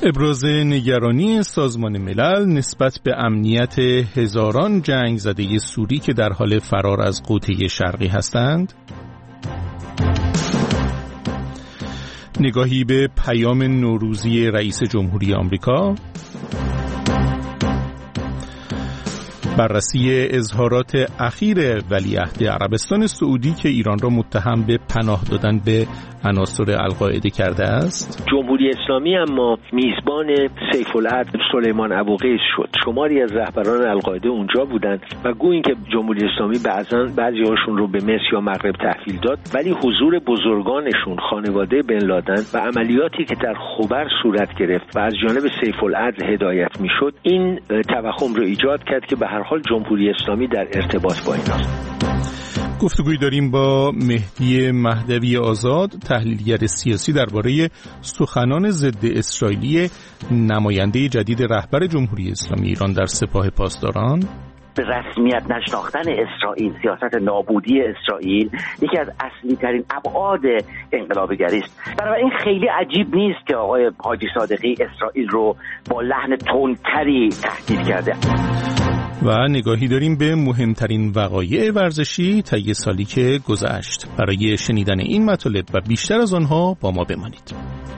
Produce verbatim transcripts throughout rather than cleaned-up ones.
ابراز نگرانی سازمان ملل نسبت به امنیت هزاران جنگ زده سوری که در حال فرار از قوطه شرقی هستند. نگاهی به پیام نوروزی رئیس جمهوری آمریکا. بررسی اظهارات اخیر ولیعهد عربستان سعودی که ایران را متهم به پناه دادن به عناصر القاعده کرده است. جمهوری اسلامی اما میزبان سیف العدل سلیمان ابوقیس شد. شماری از رهبران القاعده اونجا بودند و گویی که جمهوری اسلامی بعضا بعضی‌هاشون رو به مصر یا مغرب تحویل داد، ولی حضور بزرگانشون، خانواده بن لادن و عملیاتی که در خبر صورت گرفت و از جانب سیف العدل هدایت میشد، این توهم رو ایجاد کرد که به هر حال جمهوری اسلامی در ارتباط با ایناست. گفتگوی داریم با مهدی مهدوی آزاد، تحلیلگر سیاسی، درباره سخنان ضد اسرائیلی نماینده جدید رهبر جمهوری اسلامی ایران در سپاه پاسداران. به رسمیت نشناختن اسرائیل، سیاست نابودی اسرائیل یکی از اصلی ترین ابعاد انقلابگری است. بنابراین خیلی عجیب نیست که آقای حاجی صادقی اسرائیل رو با لحن تندتری تهدید کرده. و نگاهی داریم به مهمترین وقایع ورزشی طی سالی که گذشت. برای شنیدن این مطالب و بیشتر از آنها با ما بمانید.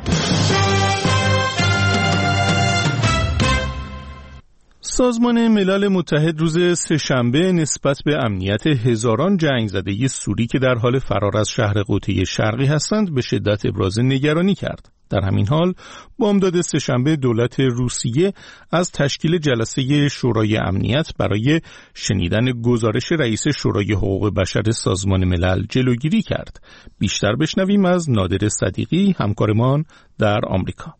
سازمان ملل متحد روز سه‌شنبه نسبت به امنیت هزاران جنگ زده سوری که در حال فرار از شهر قوطه شرقی هستند به شدت ابراز نگرانی کرد. در همین حال بامداد سه‌شنبه دولت روسیه از تشکیل جلسه شورای امنیت برای شنیدن گزارش رئیس شورای حقوق بشر سازمان ملل جلوگیری کرد. بیشتر بشنویم از نادر صدیقی، همکارمان در آمریکا.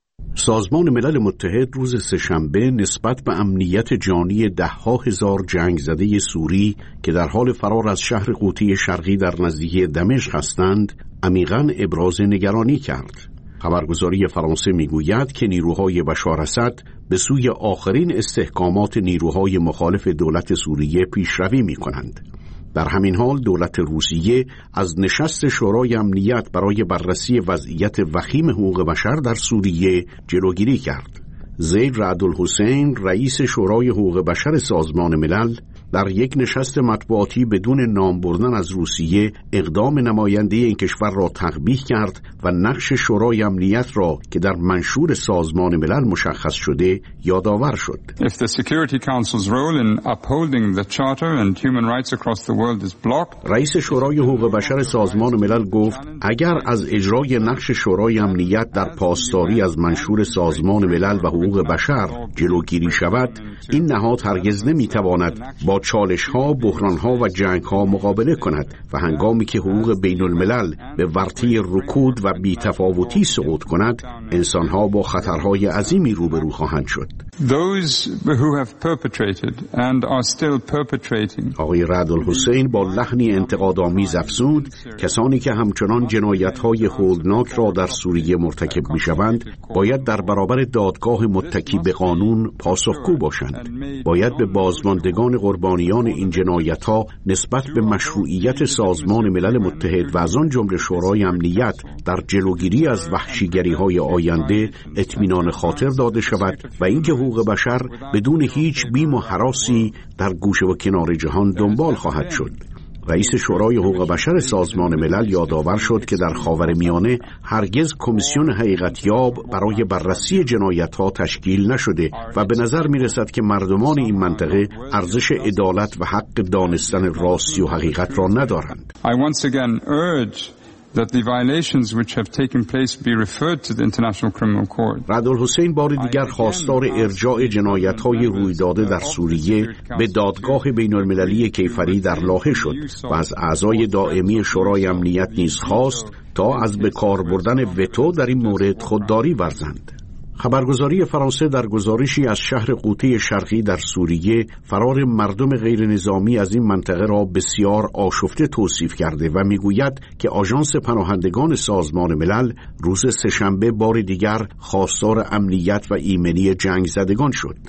سازمان ملل متحد روز سه‌شنبه نسبت به امنیت جانی ده ها هزار جنگ زده سوری که در حال فرار از شهر قوطه شرقی در نزدیکی دمشق هستند عمیقاً ابراز نگرانی کرد. خبرگزاری فرانسه میگوید که نیروهای بشار اسد به سوی آخرین استحکامات نیروهای مخالف دولت سوریه پیشروی می‌کنند. در همین حال دولت روسیه از نشست شورای امنیت برای بررسی وضعیت وخیم حقوق بشر در سوریه جلوگیری کرد. زید رعد الحسین، رئیس شورای حقوق بشر سازمان ملل، در یک نشست مطبوعاتی بدون نام بردن از روسیه اقدام نماینده این کشور را تقبیح کرد و نقش شورای امنیت را که در منشور سازمان ملل مشخص شده یادآور شد. If the Security Council's role in upholding the Charter and human rights across the world is blocked. رئیس شورای حقوق بشر سازمان ملل گفت اگر از اجرای نقش شورای امنیت در پاسداری از منشور سازمان ملل و حقوق بشر جلوگیری شود، این نهاد هرگز نمیتواند با چالش‌ها، بحران‌ها و جنگ‌ها مقابله کند و هنگامی که حقوق بین الملل به ورطه رکود و بی‌تفاوتی سقوط کند، انسان‌ها با خطرهای عظیمی روبرو خواهند شد. Those who have perpetrated and are still perpetrating. آقای رعد الحسین با لحنی انتقادآمیز افزود کسانی که همچنان جنایت‌های هولناک را در سوریه مرتکب می‌شوند، باید در برابر دادگاه متکی به قانون پاسخگو باشند. باید به بازماندگان قربانیان این جنایت‌ها نسبت به مشروعیت سازمان ملل متحد و از آن جمله شورای امنیت در جلوگیری از وحشیگری‌های آینده اطمینان خاطر داده شود و اینکه حقوق بشر بدون هیچ بیم و هراسی در گوشه و کنار جهان دنبال خواهد شد. رئیس شورای حقوق بشر سازمان ملل یادآور شد که در خاورمیانه هرگز کمیسیون حقیقتیاب برای بررسی جنایت‌ها تشکیل نشده و به نظر می‌رسد که مردمان این منطقه ارزش عدالت و حق دانستن راستی و حقیقت را ندارند. I once again urge that the violations which have taken place be referred to the International Criminal Court. رعد الحسین بار دیگر خواستار ارجاع جنایت‌های روی داده در سوریه به دادگاه بین‌المللی کیفری در لاهه شد و از اعضای دائمی شورای امنیت نیز خواست تا از به کار بردن وتو در این مورد خودداری ورزند. خبرگزاری فرانسه در گزارشی از شهر قوطه شرقی در سوریه فرار مردم غیر نظامی از این منطقه را بسیار آشفته توصیف کرده و میگوید که آژانس پناهندگان سازمان ملل روز سه‌شنبه بار دیگر خواستار امنیت و ایمنی جنگ زدگان شد.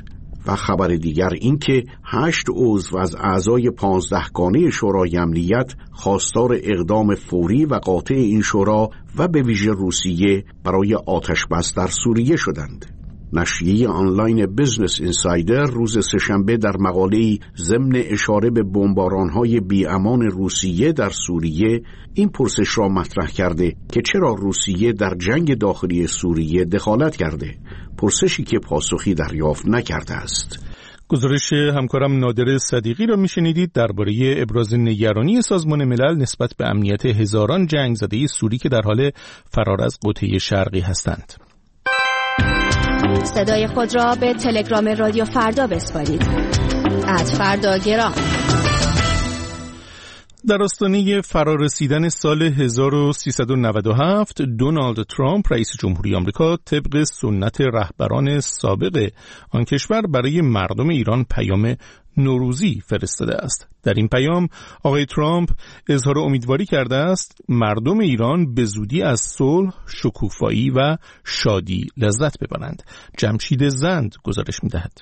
و خبر دیگر این که هشت عضو از اعضای پانزدهگانه شورای امنیت خواستار اقدام فوری و قاطع این شورا و به ویژه روسیه برای آتش‌بس در سوریه شدند. نشریه آنلاین بیزنس اینسایدر روز سه‌شنبه در مقاله‌ای ضمن اشاره به بمباران‌های بی‌امان روسیه در سوریه این پرسش را مطرح کرده که چرا روسیه در جنگ داخلی سوریه دخالت کرده، پرسشی که پاسخی دریافت نکرده است. گزارش همکارم نادر صدیقی را میشنیدید درباره ابراز نگرانی سازمان ملل نسبت به امنیت هزاران جنگ زده سوری که در حال فرار از قطعه شرقی هستند. صدای خود را به تلگرام رادیو فردا بسپارید. ات فردا گرام. در آستانه فرارسیدن سال هزار و سیصد و نود و هفت دونالد ترامپ رئیس جمهوری آمریکا طبق سنت رهبران سابق آن کشور برای مردم ایران پیام نوروزی فرستاده است. در این پیام آقای ترامپ اظهار امیدواری کرده است مردم ایران به زودی از صلح، شکوفایی و شادی لذت ببرند. جمشید زند گزارش می‌دهد.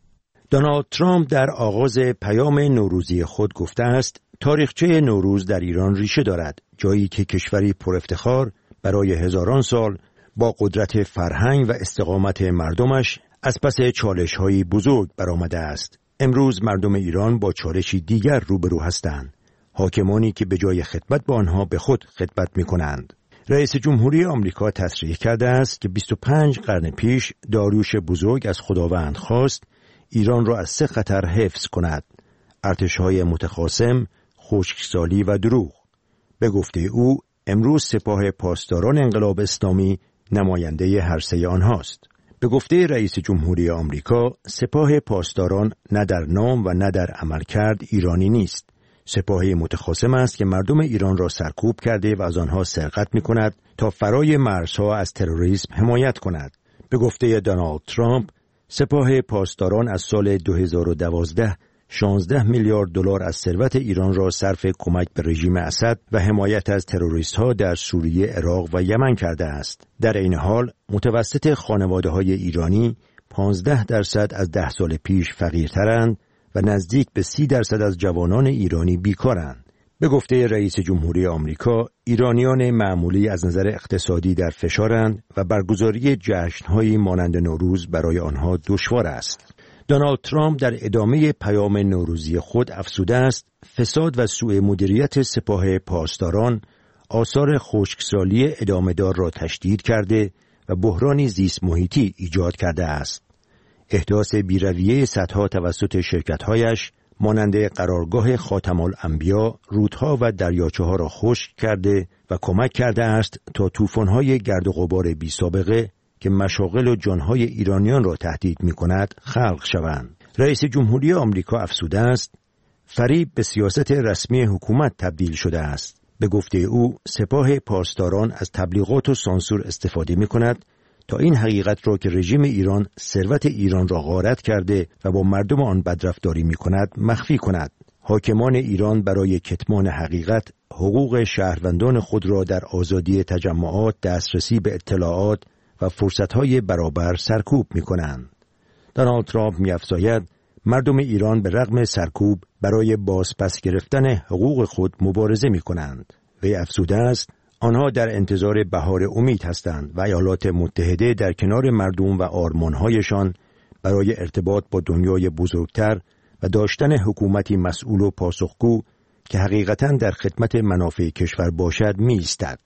دونالد ترامپ در آغاز پیام نوروزی خود گفته است تاریخچه نوروز در ایران ریشه دارد، جایی که کشوری پر افتخار برای هزاران سال با قدرت فرهنگ و استقامت مردمش از پس چالش‌های بزرگ برآمده است. امروز مردم ایران با چالشی دیگر روبرو هستند، حاکمانی که به جای خدمت به آنها به خود خدمت می‌کنند. رئیس جمهوری آمریکا تصریح کرده است که بیست و پنج قرن پیش داریوش بزرگ از خداوند خواست ایران را از سه خطر حفظ کند: ارتش‌های متخاصم، خشکسالی و دروغ. به گفته او امروز سپاه پاسداران انقلاب اسلامی نماینده هر سه آنهاست. به گفته رئیس جمهوری آمریکا سپاه پاسداران نه در نام و نه در عملکرد ایرانی نیست. سپاهی متخاصم است که مردم ایران را سرکوب کرده و از آنها سرقت می‌کند تا فرای مرزها از تروریسم حمایت کند. به گفته دونالد ترامپ سپاه پاسداران از سال دو هزار و دوازده شانزده میلیارد دلار از ثروت ایران را صرف کمک به رژیم اسد و حمایت از تروریست‌ها در سوریه، عراق و یمن کرده است. در این حال متوسط خانواده‌های ایرانی پانزده درصد از ده سال پیش فقیرترند و نزدیک به سی درصد از جوانان ایرانی بیکارند. به گفته رئیس جمهوری آمریکا ایرانیان معمولی از نظر اقتصادی در فشارند و برگزاری جشن‌هایی مانند نوروز برای آنها دشوار است. دونالد ترامپ در ادامه پیام نوروزی خود افزوده است فساد و سوء مدیریت سپاه پاسداران آثار خشکسالی ادامه‌دار را تشدید کرده و بحرانی زیست محیطی ایجاد کرده است. احداث بی‌رویه صدها توسط شرکت‌هایش مانند قرارگاه خاتم الانبیا رودها و دریاچه‌ها را خشک کرده و کمک کرده است تا طوفان‌های گرد و غبار بی‌سابقه که مشاغل و جانهای ایرانیان را تهدید می‌کند خلق شوند. رئیس جمهوری آمریکا افزوده است فریب به سیاست رسمی حکومت تبدیل شده است. به گفته او سپاه پاسداران از تبلیغات و سانسور استفاده می‌کند تا این حقیقت را که رژیم ایران ثروت ایران را غارت کرده و با مردم آن بدرفتاری می‌کند مخفی کند. حاکمان ایران برای کتمان حقیقت حقوق شهروندان خود را در آزادی تجمعات، دسترسی به اطلاعات و فرصت‌های برابر سرکوب می‌کنند. دونالد ترامپ می‌افزاید مردم ایران به رغم سرکوب برای بازپس گرفتن حقوق خود مبارزه می‌کنند. وی افزوده است آنها در انتظار بهار امید هستند و ایالات متحده در کنار مردم و آرمان‌هایشان برای ارتباط با دنیای بزرگتر و داشتن حکومتی مسئول و پاسخگو که حقیقتاً در خدمت منافع کشور باشد می‌ایستد.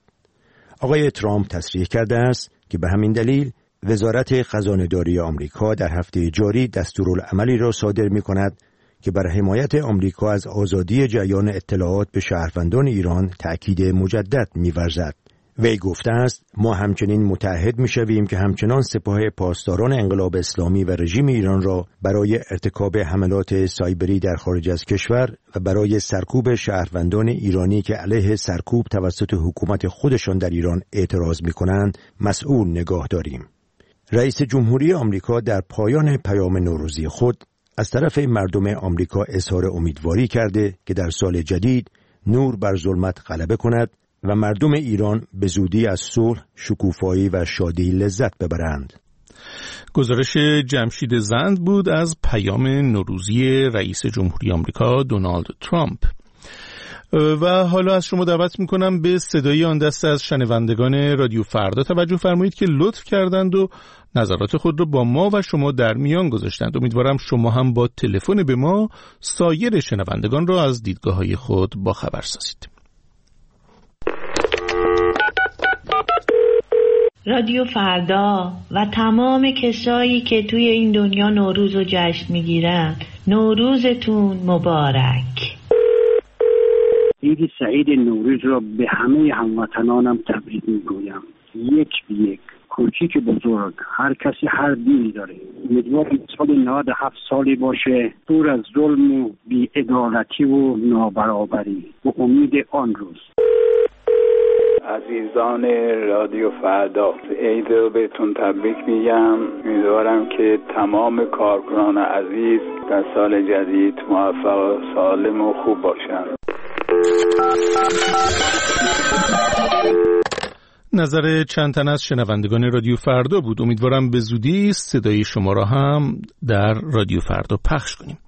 آقای ترامپ تصریح کرده است که به همین دلیل وزارت خزانه‌داری آمریکا در هفته جاری دستورالعملی را صادر می‌کند که بر حمایت آمریکا از آزادی جریان اطلاعات به شهروندان ایران تأکید مجدد می‌ورزد. وی گفته است ما همچنین متعهد می‌شویم که همچنان سپاه پاسداران انقلاب اسلامی و رژیم ایران را برای ارتکاب حملات سایبری در خارج از کشور و برای سرکوب شهروندان ایرانی که علیه سرکوب توسط حکومت خودشان در ایران اعتراض می‌کنند مسئول نگاه داریم. رئیس جمهوری آمریکا در پایان پیام نوروزی خود از طرف مردم آمریکا اظهار امیدواری کرده که در سال جدید نور بر ظلمت غلبه کند و مردم ایران به زودی از صلح، شکوفایی و شادی لذت ببرند. گزارش جمشید زند بود از پیام نوروزی رئیس جمهوری آمریکا دونالد ترامپ. و حالا از شما دعوت میکنم به صدای آن دسته از شنوندگان رادیو فردا توجه فرمایید که لطف کردند و نظرات خود را با ما و شما در میان گذاشتند. امیدوارم شما هم با تلفن به ما سایر شنوندگان را از دیدگاه‌های خود با خبر سازید. رادیو فردا و تمام کسایی که توی این دنیا نوروز رو جشن میگیرن، نوروزتون مبارک. عید سعید نوروز را به همه هموطنانم تبریک میگویم. یک به یک، کوچیک بزرگ، هر کسی هر دینی داره. امیدوارم سال نود و هفت سالی باشه دور از ظلم و بی‌عدالتی و نابرابری و امید آن روز. عزیزان رادیو فردا، عید رو بهتون تبریک میگم. امیدوارم که تمام کارکنان عزیز در سال جدید موفق و سالم و خوب باشن. نظر چند تن از شنوندگان رادیو فردا بود. امیدوارم به زودی صدای شما را هم در رادیو فردا پخش کنیم.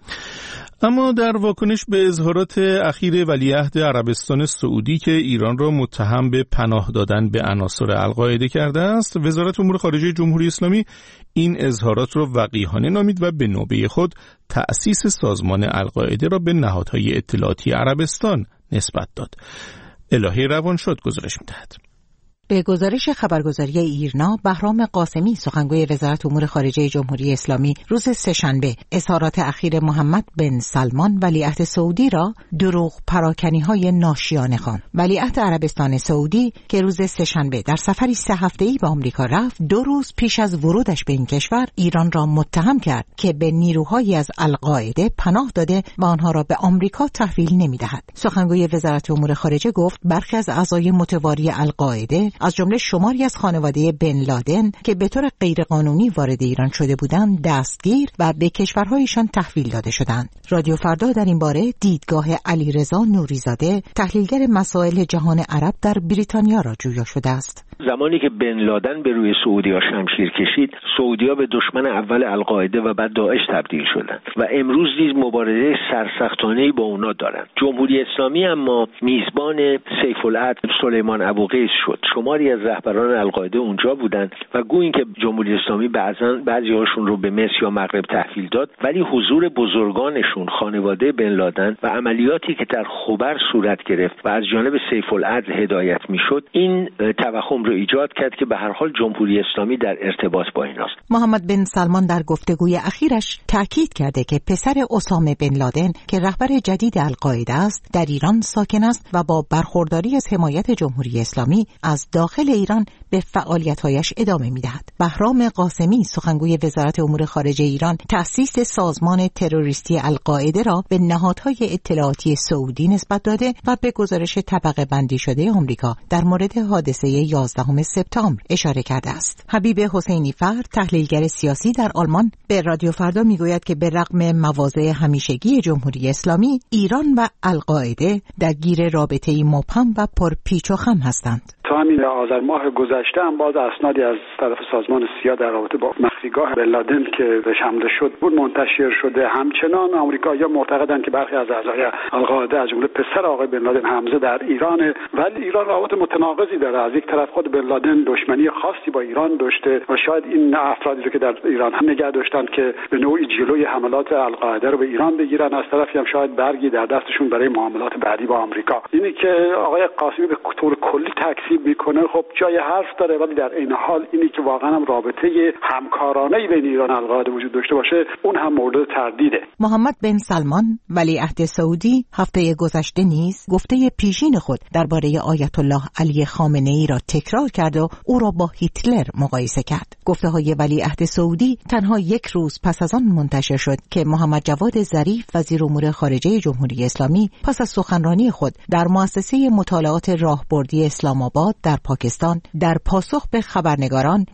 اما در واکنش به اظهارات اخیر ولیعهد عربستان سعودی که ایران را متهم به پناه دادن به عناصر القاعده کرده است، وزارت امور خارجه جمهوری اسلامی این اظهارات را وقیحانه نامید و به نوبه خود تأسیس سازمان القاعده را به نهادهای اطلاعاتی عربستان نسبت داد. الهی روانشاد گزارش می‌دهد. به گزارش خبرگزاری ایرنا، بهرام قاسمی سخنگوی وزارت امور خارجه جمهوری اسلامی روز سه‌شنبه اظهارات اخیر محمد بن سلمان ولیعهد سعودی را دروغ پراکنی‌های ناشیانه خواند. ولیعهد عربستان سعودی که روز سه‌شنبه در سفری سه هفته‌ای به آمریکا رفت، دو روز پیش از ورودش به این کشور ایران را متهم کرد که به نیروهایی از القاعده پناه داده و آنها را به آمریکا تحویل نمی‌دهد. سخنگوی وزارت امور خارجه گفت برخی از اعضای متواری القاعده از جمله شماری از خانواده بن لادن که به طور غیرقانونی وارد ایران شده بودند دستگیر و به کشورهایشان تحویل داده شدند. رادیو فردا در این باره دیدگاه علیرضا نوریزاده، تحلیلگر مسائل جهان عرب در بریتانیا را جویا شده است. زمانی که بن لادن به روی سعودی‌ها شمشیر کشید، سعودی‌ها به دشمن اول القاعده و بعد داعش تبدیل شدند و امروز نیز مبارزه سرسختانه‌ای با اونا دارند. جمهوری اسلامی اما میزبان سیف العدل سلیمان ابوقیس شد. شماری از رهبران القاعده اونجا بودند و گویی که جمهوری اسلامی بعضاً بعضی‌هاشون رو به مصر یا مغرب تحویل داد، ولی حضور بزرگانشون، خانواده بن لادن و عملیاتی که در خبر صورت گرفت و از جانب سیف العدل هدایت میشد، این توهم رو ایجاد کرد که به هر حال جمهوری اسلامی در ارتباط با ایناست. محمد بن سلمان در گفتگوی اخیرش تاکید کرده که پسر اسامه بن لادن که رهبر جدید القاعده است در ایران ساکن است و با برخورداری از حمایت جمهوری اسلامی از داخل ایران به فعالیت‌هایش ادامه می‌دهد. بهرام قاسمی سخنگوی وزارت امور خارجه ایران تأسیس سازمان تروریستی القاعده را به نهادهای اطلاعاتی سعودی نسبت داده و به گزارش طبقه بندی شده آمریکا در مورد حادثه یازدهم سپتامبر اشاره کرده است. حبیب حسینی فر، تحلیلگر سیاسی در آلمان، به رادیو فردا میگوید که به رغم مواضع همیشگی جمهوری اسلامی، ایران و القاعده درگیر رابطه‌ای مبهم و پرپیچ و خم هستند. تا همین آذر ماه گذشته هم باز اسنادی از طرف سازمان سیا در رابطه با مخفیگاه بن لادن که بهش حمله شد بود منتشر شده. همچنان آمریکایی‌ها معتقدند که برخی از اعضای القاعده از جمله پسر آقای بن لادن حمزه در ایرانه، ولی ایران روابط متناقضی داره. از یک طرف خود بن لادن دشمنی خاصی با ایران داشته و شاید این افرادی رو که در ایران هم نگه داشتن که به نوعی جلوی حملات القاعده رو به ایران بگیرن، از طرفی هم شاید برگی در دستشون برای معاملات بعدی با آمریکا. اینی که آقای قاسمی به طور کلی تکذیب میکنه خب جای حرف داره، ولی در این حال اینی که واقعا هم رابطه همکارانه‌ای بین ایران و القاعده وجود داشته باشه اون هم مورد تردیده. محمد بن سلمان ولیعهد سعودی هفته گذشته نیز گفته پیشین خود درباره آیت الله علی خامنه‌ای را تکرار کرد و او را با هیتلر مقایسه کرد. گفته‌های ولیعهد سعودی تنها یک روز پس از آن منتشر شد که محمد جواد ظریف وزیر امور خارجه جمهوری اسلامی پس از سخنرانی خود در مؤسسه مطالعات راهبردی اسلام آباد در پاکستان در پاسخ به خبرنگاران گفت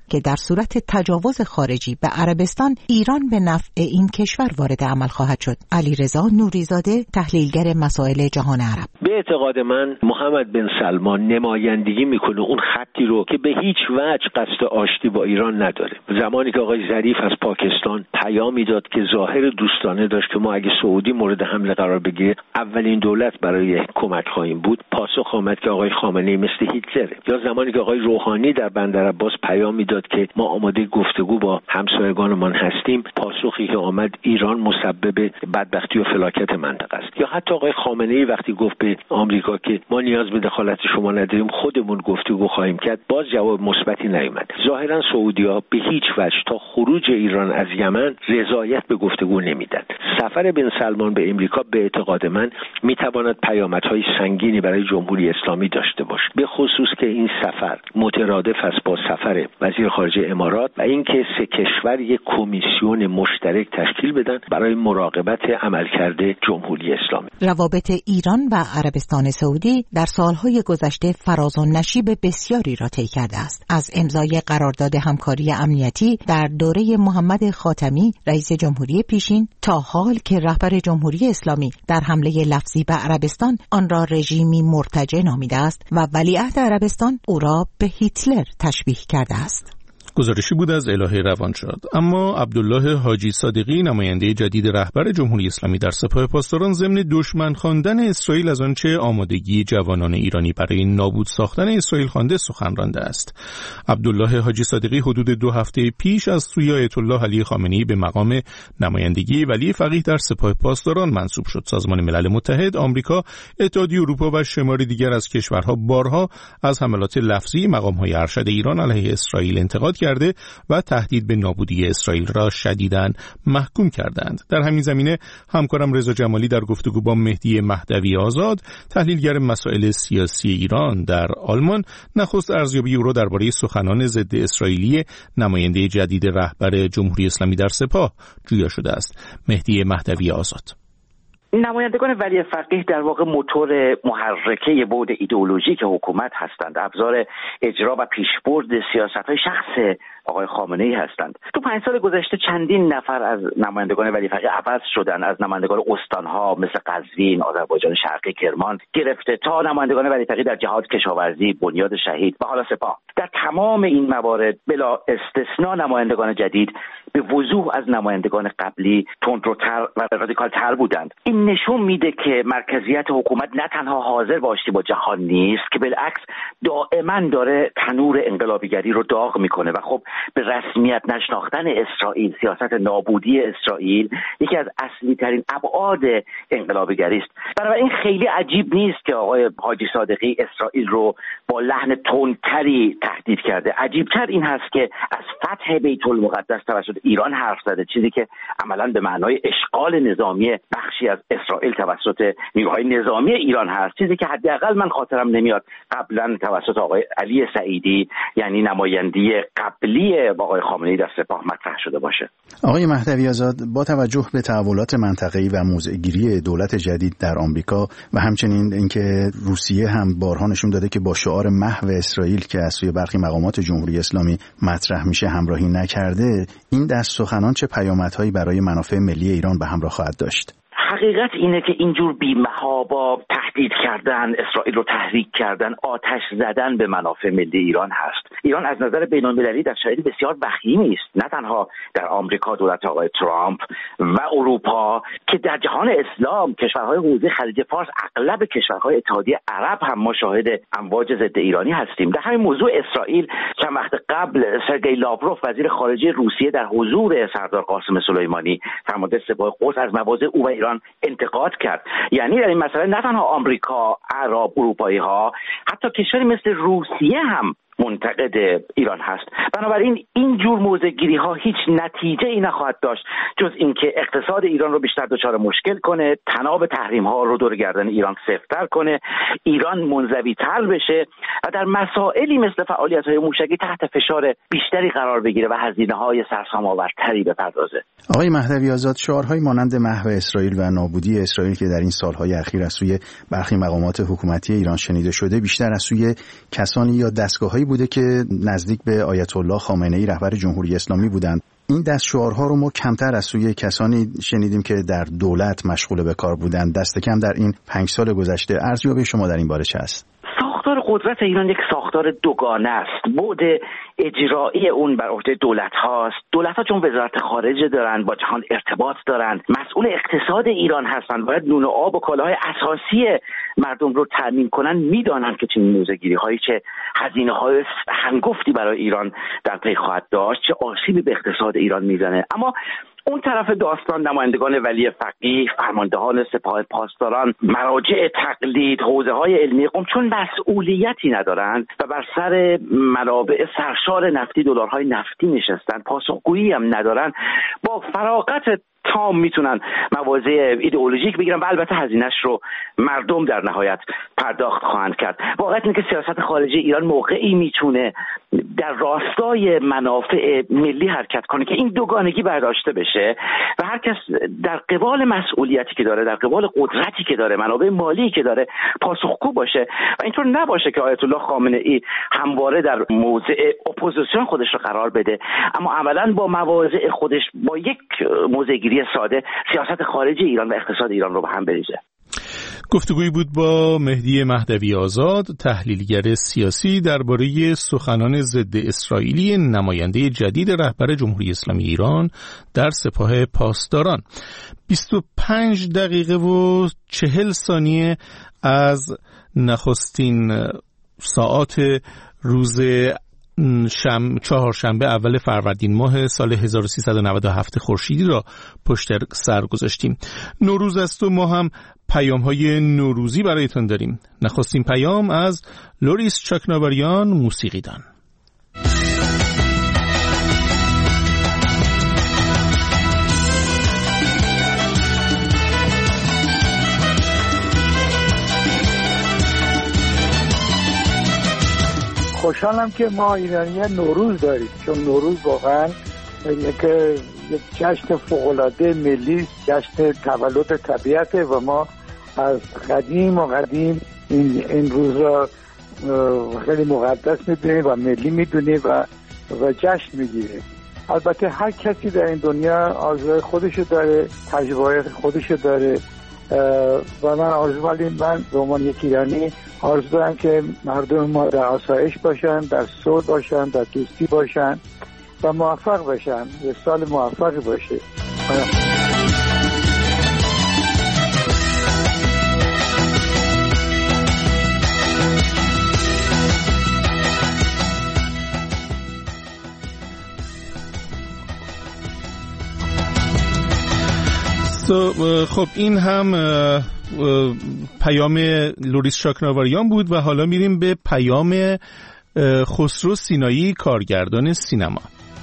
که در صورت تجاوز خارجی به عربستان ایران به نفع این کشور وارد عمل خواهد شد. علیرضا نوریزاده، تحلیلگر مسائل جهان عرب: به اعتقاد من محمد بن سلمان نمایندگی میکنه اون خطی رو که به هیچ وجه قصد آشتی با ایران نداره. زمانی که آقای ظریف از پاکستان پیامی داد که ظاهر دوستانه داشت که ما اگه سعودی مورد حمله قرار بگیره اولین دولت برای کمک خواهیم بود، پاسخ آمد که آقای خامنه‌ای مثل هیتلره. یا زمانی که آقای روحانی در بندر عباس پیامی داد که ما آماده گفتگو با همسایگانمان هستیم، پاسخی که آمد ایران مسبب بدبختی و فلاکت منطقه است. یا حتی آقای خامنه‌ای وقتی گفت به آمریکا که ما نیاز به دخالت شما نداریم، خودمون گفتگو خواهیم کرد، باز جواب مثبتی نیامد. ظاهرا سعودی‌ها به هیچ وجه تا خروج ایران از یمن رضایت به گفتگو نمیدن. سفر بن سلمان به امریکا به اعتقاد من میتواند پیامدهای سنگینی برای جمهوری اسلامی داشته باشه، به خصوص که این سفر مترادف است با سفر وزیر خارجه امارات و اینکه سه کشور یک کمیسیون مشترک تشکیل بدن برای مراقبت عملکرد جمهوری اسلامی. روابط ایران و عربستان سعودی در سالهای گذشته فراز و نشیب بسیاری را طی کرده است. از امضای قرارداد همکاری امنیتی در دوره محمد خاتمی رئیس جمهوری پیشین تا حال که رهبر جمهوری اسلامی در حمله لفظی به عربستان آن را رژیمی مرتجع نامیده است و ولیعهد عربستان او را به هیتلر تشبیه کرده است. گزارشی بود از الهه روانشاد. اما عبدالله حاجی صادقی، نماینده جدید رهبر جمهوری اسلامی در سپاه پاسداران، ضمن دشمن خواندن اسرائیل از آنچه آمادگی جوانان ایرانی برای نابود ساختن اسرائیل خوانده سخن رانده است. عبدالله حاجی صادقی حدود دو هفته پیش از سوی آیت الله علی خامنه‌ای به مقام نمایندگی ولی فقیه در سپاه پاسداران منصوب شد. سازمان ملل متحد، آمریکا، اتحادیه اروپا و شماری دیگر از کشورها بارها از حملات لفظی مقام‌های ارشد ایران علیه اسرائیل انتقاد کرده و تهدید به نابودی اسرائیل را شدیداً محکوم کردند. در همین زمینه همکارم رضا جمالی در گفتگو با مهدی مهدوی آزاد، تحلیلگر مسائل سیاسی ایران در آلمان، نخست ارزیابی او را درباره سخنان ضد اسرائیلی نماینده جدید رهبر جمهوری اسلامی در سپاه جویا شده است. مهدی مهدوی آزاد: نمایندگان ولی فقیه در واقع موتور محرکه بعد ایدئولوژیک حکومت هستند، ابزار اجرا و پیشبرد سیاست‌های شخص آقای خامنه‌ای هستند. تو پنج سال گذشته چندین نفر از نمایندگان ولی فقیه عوض شدن، از نمایندگان استان‌ها مثل قزوین، آذربایجان شرقی، کرمان گرفته تا نمایندگان ولی فقیه در جهاد کشاورزی، بنیاد شهید و حالا سپاه. در تمام این موارد بلا استثنا نمایندگان جدید به وضوح از نمایندگان قبلی تندروتر و رادیکال‌تر بودند. این نشون میده که مرکزیت حکومت نه تنها حاضر با آشتی با جهان نیست، که بالعکس دائما داره تنور انقلابیگری رو داغ میکنه و خب به رسمیت نشناختن اسرائیل، سیاست نابودی اسرائیل، یکی از اصلی ترین ابعاد انقلابیگری است. بنابراین خیلی عجیب نیست که آقای حاجی صادقی اسرائیل رو با لحن تندتری تهدید کرده. عجیبتر این هست که از فتح بیت المقدس توسط ایران حرف زده، چیزی که عملاً به معنای اشغال نظامی بخشی از اسرائیل توسط نیروهای نظامی ایران هست، چیزی که حداقل من خاطرم نمیاد قبلا توسط آقای علی سعیدی، یعنی نمایندی قبلی آقای خامنه‌ای در سپاه، مطرح شده باشه. آقای مهدوی آزاد، با توجه به تحولات منطقه‌ای و موضع‌گیری دولت جدید در آمریکا و همچنین اینکه روسیه هم بارها نشون داده که با شعار محو اسرائیل که از سوی برخی مقامات جمهوری اسلامی مطرح میشه همراهی نکرده، این دست سخنان چه پیامدهایی برای منافع ملی ایران به همراه خواهد داشت؟ حقیقت اینه که اینجور بی‌محابا تهدید کردن، اسرائیل رو تحریک کردن، آتش زدن به منافع ملی ایران هست. ایران از نظر بین‌المللی در شرایط بسیار وخیمی است، نه تنها در آمریکا دولت آقای ترامپ و اروپا، که در جهان اسلام کشورهای حوزه خلیج فارس، اغلب کشورهای اتحادیه عرب هم ما شاهد امواج ضد ایرانی هستیم. در همین موضوع اسرائیل چند وقت قبل سرگئی لاوروف وزیر خارجه روسیه در حضور سردار قاسم سلیمانی فرمانده سپاه قدس از مواضع او و ایران انتقاد کرد. یعنی در این مسئله نه تنها آمریکا، عرب، اروپایی ها، حتی کشوری مثل روسیه هم منتقد ایران هست. بنابراین این جور موضع‌گیری ها هیچ نتیجه ای نخواهد داشت جز اینکه اقتصاد ایران رو بیشتر دچار مشکل کنه، تناب تحریم ها رو دور گردن ایران سفت‌تر کنه، ایران منزوی تر بشه و در مسائلی مثل فعالیت های موشکی تحت فشار بیشتری قرار بگیره و هزینه های سرسام‌آورتری بپردازه. آقای مهدوی آزاد، شعارهای مانند محو اسرائیل و نابودی اسرائیل که در این سالهای اخیر از سوی برخی مقامات حکومتی ایران شنیده شده، بیشتر از سوی کسانی یا دستگاه‌های بوده که نزدیک به آیت الله خامنه‌ای رهبر جمهوری اسلامی بودند. این دست شعارها رو ما کمتر از سوی کسانی شنیدیم که در دولت مشغول به کار بودند. دست کم در این پنج سال گذشته. ارزیابی شما در این باره چه است؟ ساختار قدرت ایران یک ساختار دوگانه است. بعد اجرایی اون بر عهده دولت هاست. دولت ها چون وزارت خارجه دارن، با جهان ارتباط دارن، مسئول اقتصاد ایران هستن، باید نون و آب و کالاهای اساسی مردم رو تامین کنن، میدانن که چنین موزه‌گیری هایی که هزینه های هنگفتی برای ایران در پی خواهد داشت چه آسیبی به اقتصاد ایران میزنه. اما اون طرف داستان نمایندگان ولی فقیه، فرماندهان سپاه پاسداران، مراجع تقلید، حوزه‌های علمی قم چون مسئولیتی ندارند و بر سر منابع سرشار نفتی، دلارهای نفتی نشستن، پاسخگویی هم ندارن، با فراغت تام میتونن مواضع ایدئولوژیک بگیرن و البته هزینه‌اش رو مردم در نهایت پرداخت خواهند کرد. واقعیت اینه که سیاست خارجی ایران موقعی میتونه در راستای منافع ملی حرکت کنه که این دوگانگی برداشته بشه و هر کس در قبال مسئولیتی که داره، در قبال قدرتی که داره، منابع مالی که داره پاسخگو باشه و اینطور نباشه که آیت الله خامنه‌ای همواره در موضع اپوزیسیون خودش رو قرار بده، اما عملاً با مواضع خودش با یک موضع‌گیری ساده سیاست خارجی ایران و اقتصاد ایران رو به هم بریزه. گفتگویی بود با مهدی مهدوی آزاد، تحلیلگر سیاسی، درباره سخنان ضد اسرائیلی نماینده جدید رهبر جمهوری اسلامی ایران در سپاه پاسداران. بیست و پنج دقیقه و چهل ثانیه از نخستین ساعات روز شم چهارشنبه اول فروردین ماه سال هزار و سیصد و نود و هفت خورشیدی را پشت سر گذاشتیم. نوروز است و ما هم پیام‌های نوروزی برایتان داریم. نخستین پیام از لوریس چاکناوریان، موسیقیدان. خوشحالم که ما ایرانی‌ها نوروز داریم، چون نوروز واقعا یک یک جشن فوق‌العاده ملی، جشن تولد طبیعته و ما از قدیم و قدیم این این روز را خیلی مقدس می‌دونیم و ملی می‌دونیم و و جشن می‌گیریم. البته هر کسی در این دنیا آرزوهای خودشو داره، تجربه‌های خودشو داره و من آرزو ولی من به عنوان یک ایرانی آرزو دارم که مردم ما در آسایش باشن، در صلح باشن، در دوستی باشن و موفق باشن. یه سال موفقی باشه. خب این هم پیام لوریس چاکناوریان بود و حالا میریم به پیام خسرو سینایی، کارگردان سینما.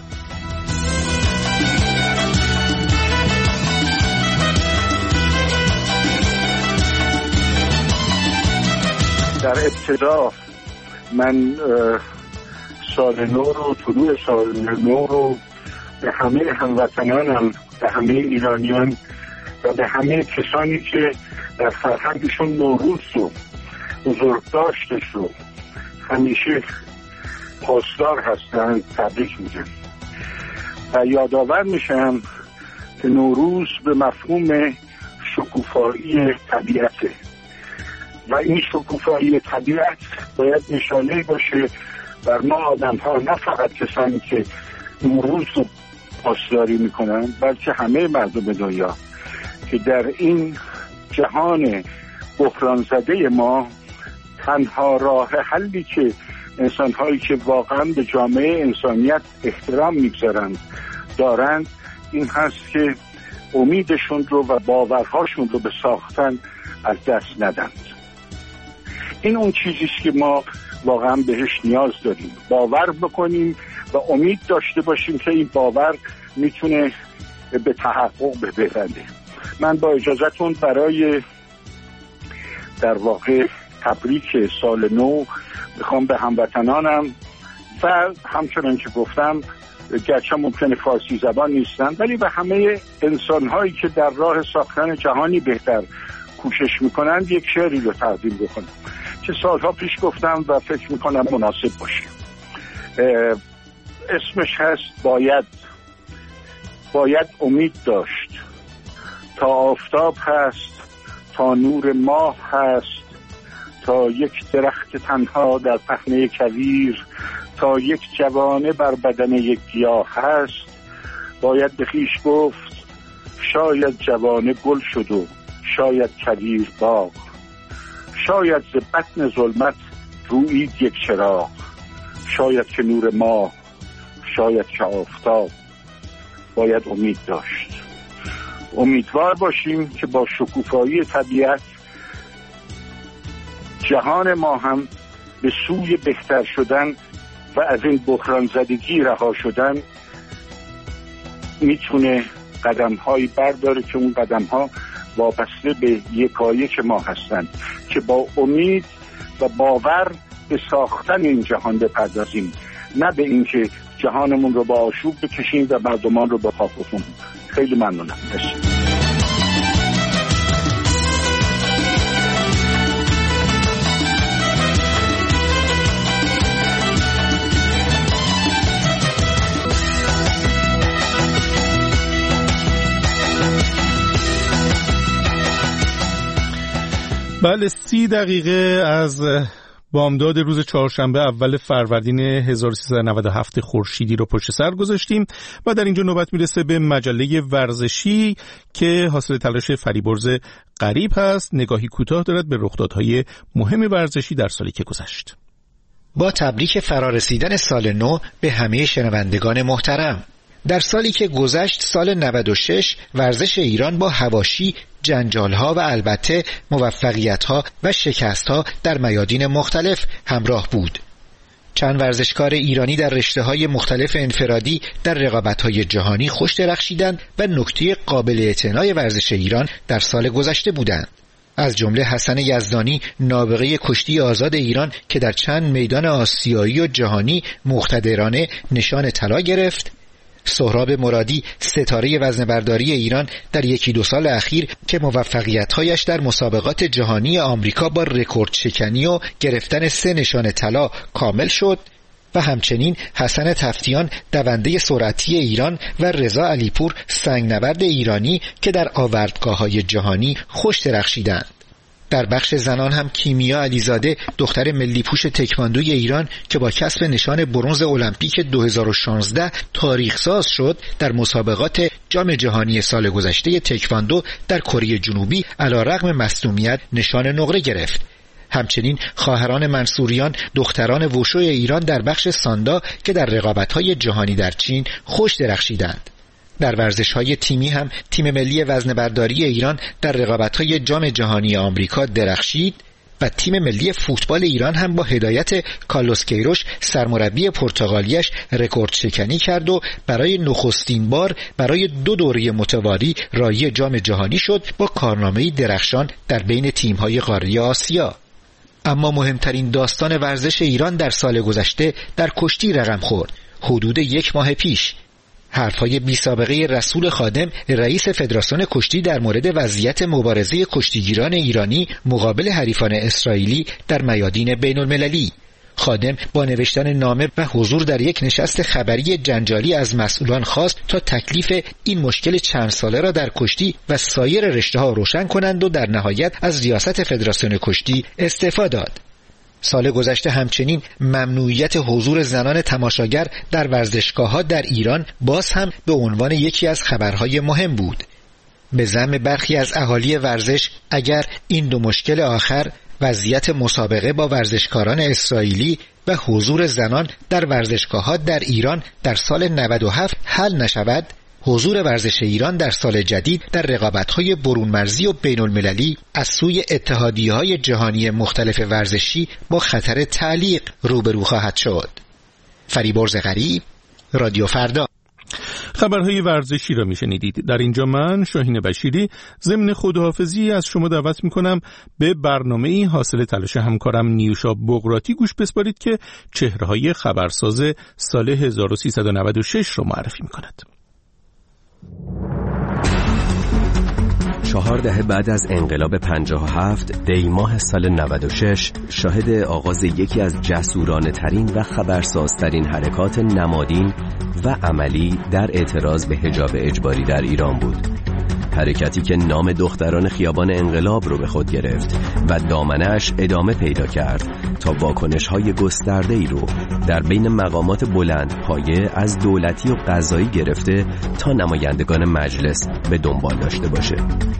در ابتدا من سال نو رو، طلوع سال نو رو به همه هموطنانم، به همه ایرانیان و به همه کسانی که در فرهنگشون نوروز رو، بزرگداشتش رو همیشه پاسدار هستند تبریک میگم و یادآور میشم که نوروز به مفهوم شکوفایی طبیعته و این شکوفایی طبیعت باید نشانه باشه بر ما آدم ها، نه فقط کسانی که نوروز رو پاسداری میکنن بلکه همه مردم دنیا، که در این جهان بحران زده ما تنها راه حلی که انسان‌هایی که واقعا به جامعه انسانیت احترام میگذارند دارند این هست که امیدشون رو و باورهاشون رو به ساختن از دست ندند. این اون چیزیست که ما واقعا بهش نیاز داریم، باور بکنیم و امید داشته باشیم که این باور میتونه به تحقق ببرده. من با اجازهتون برای در واقع تبریک سال نو میخوام به هموطنانم و همچنان که گفتم گرچه ممکنه فارسی زبان نیستن ولی به همه انسانهایی که در راه ساختن جهانی بهتر کوشش میکنن یک شعری رو تقدیم بکنم که سالها پیش گفتم و فکر میکنم مناسب باشه. اسمش هست باید باید امید داشت. تا آفتاب هست، تا نور ماه هست، تا یک درخت تنها در پهنه کویر، تا یک جوانه بر بدن یک گیاه هست. باید به خویش گفت شاید جوانه گل شد و شاید کویر باغ، شاید ز بطن ظلمت رویید یک چراغ، شاید که نور ماه، شاید که آفتاب. باید امید داشت. امیدوار باشیم که با شکوفایی طبیعت جهان ما هم به سوی بهتر شدن و از این بحران زدگی رها شدن میتونه قدم هایی برداره که اون قدم ها وابسته به یکایک ما هستند که با امید و باور به ساختن این جهان بپردازیم، نه به اینکه جهانمون رو با آشوب بکشیم و مردمان رو به خاک بکنیم. خیلی ممنونم. بله، سی دقیقه از بامداد روز چهارشنبه اول فروردین هزار و سیصد و نود و هفت خورشیدی رو پشت سر گذاشتیم و در اینجا نوبت میرسه به مجله ورزشی که حاصل تلاش فریبرز غریب هست. نگاهی کوتاه دارد به رخدادهای مهم ورزشی در سالی که گذشت. با تبریک فرارسیدن سال نو به همه شنوندگان محترم. در سالی که گذشت، سال نود و شش، ورزش ایران با حواشی، جنجال‌ها و البته موفقیت‌ها و شکست‌ها در میادین مختلف همراه بود. چند ورزشکار ایرانی در رشته‌های مختلف انفرادی در رقابت‌های جهانی خوش درخشیدند و نکته قابل اعتنای ورزش ایران در سال گذشته بودند. از جمله حسن یزدانی، نابغه کشتی آزاد ایران که در چند میدان آسیایی و جهانی مقتدرانه نشان طلا گرفت، سهراب مرادی، ستاره وزنه‌برداری ایران در یکی دو سال اخیر که موفقیت‌هایش در مسابقات جهانی آمریکا با رکورد شکنی و گرفتن سه نشان طلا کامل شد، و همچنین حسن تفتیان، دونده سرعتی ایران، و رضا علیپور، سنگنورد ایرانی که در آوردگاه‌های جهانی خوش درخشیدند. در بخش زنان هم کیمیا علیزاده، دختر ملی پوش تکواندوی ایران که با کسب نشان برنز المپیک دو هزار و شانزده تاریخ ساز شد، در مسابقات جام جهانی سال گذشته تکواندو در کره جنوبی علیرغم مصدومیت نشان نقره گرفت. همچنین خواهران منصوریان، دختران وشو ایران در بخش ساندا که در رقابت‌های جهانی در چین خوش درخشیدند. در ورزش‌های تیمی هم تیم ملی وزنه‌برداری ایران در رقابت‌های جام جهانی آمریکا درخشید و تیم ملی فوتبال ایران هم با هدایت کارلوس کیروش، سرمربی پرتغالیش، رکورد شکنی کرد و برای نخستین بار برای دو دوره متوالی راهی جام جهانی شد با کارنامه‌ای درخشان در بین تیم‌های قاره آسیا. اما مهمترین داستان ورزش ایران در سال گذشته در کشتی رقم خورد. حدود یک ماه پیش حرفهای بی سابقه رسول خادم، رئیس فدراسیون کشتی در مورد وضعیت مبارزه کشتیگیران ایرانی مقابل حریفان اسرائیلی در میادین بین المللی. خادم با نوشتن نامه و حضور در یک نشست خبری جنجالی از مسئولان خواست تا تکلیف این مشکل چند ساله را در کشتی و سایر رشته‌ها روشن کنند و در نهایت از ریاست فدراسیون کشتی استعفا داد. سال گذشته همچنین ممنوعیت حضور زنان تماشاگر در ورزشگاه‌ها در ایران باز هم به عنوان یکی از خبرهای مهم بود. به زعم برخی از اهالی ورزش، اگر این دو مشکل آخر، وضعیت مسابقه با ورزشکاران اسرائیلی و حضور زنان در ورزشگاه‌ها در ایران در سال نود و هفت حل نشود، حضور ورزش ایران در سال جدید در رقابت‌های برون مرزی و بین المللی از سوی اتحادیه‌های جهانی مختلف ورزشی با خطر تعلیق روبرو خواهد شد. فریبرز غریب، رادیو فردا. خبرهای ورزشی را میشنیدید. در اینجا من شاهین بشیری ضمن خداحافظی از شما دعوت میکنم به برنامه‌ای حاصل تلاش همکارم نیوشا بغراتی گوش بسپارید که چهره‌های خبرساز سال هزار و سیصد و نود و شش را معرفی میکند. چهار دهه بعد از انقلاب پنجاه و هفت، دی ماه سال نود و شش شاهد آغاز یکی از جسورانه ترین و خبرسازترین حرکات نمادین و عملی در اعتراض به حجاب اجباری در ایران بود. حرکتی که نام دختران خیابان انقلاب رو به خود گرفت و دامنش ادامه پیدا کرد تا واکنش‌های گسترده‌ای رو در بین مقامات بلند پایه از دولتی و قضایی گرفته تا نمایندگان مجلس به دنبال داشته باشه.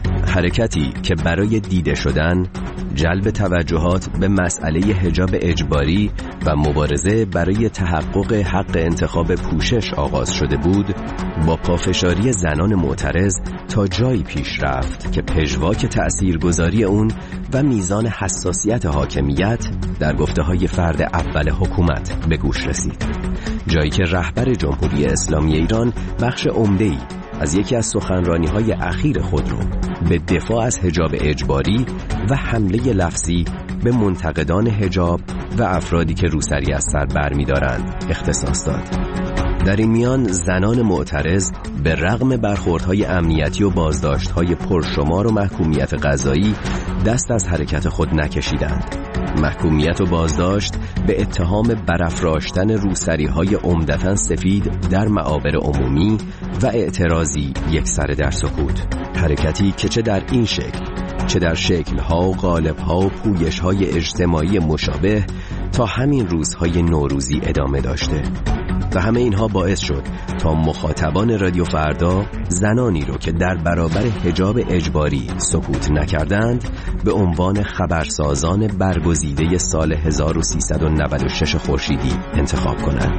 حرکتی که برای دیده شدن، جلب توجهات به مسئله حجاب اجباری و مبارزه برای تحقق حق انتخاب پوشش آغاز شده بود، با پافشاری زنان معترض تا جایی پیش رفت که پژواک تأثیرگذاری اون و میزان حساسیت حاکمیت در گفته‌های فرد اول حکومت به گوش رسید. جایی که رهبر جمهوری اسلامی ایران بخش عمده‌ای از یکی از سخنرانی‌های اخیر خود رو به دفاع از حجاب اجباری و حمله لفظی به منتقدان حجاب و افرادی که روسری از سر برمی‌دارند اختصاص داد. در این میان زنان معترض به رغم برخوردهای امنیتی و بازداشت‌های پرشمار و محکومیت قضایی دست از حرکت خود نکشیدند. محکومیت و بازداشت به اتهام برافراشتن روسری‌های عمدتاً سفید در معابر عمومی و اعتراضی یکسره در سکوت. حرکتی که چه در این شکل چه در شکل‌ها و قالب‌ها و پویش‌های اجتماعی مشابه تا همین روزهای نوروزی ادامه داشته و همه اینها باعث شد تا مخاطبان رادیو فردا زنانی رو که در برابر حجاب اجباری سکوت نکردند به عنوان خبرسازان برگزیده سال هزار و سیصد و نود و شش خورشیدی انتخاب کنند.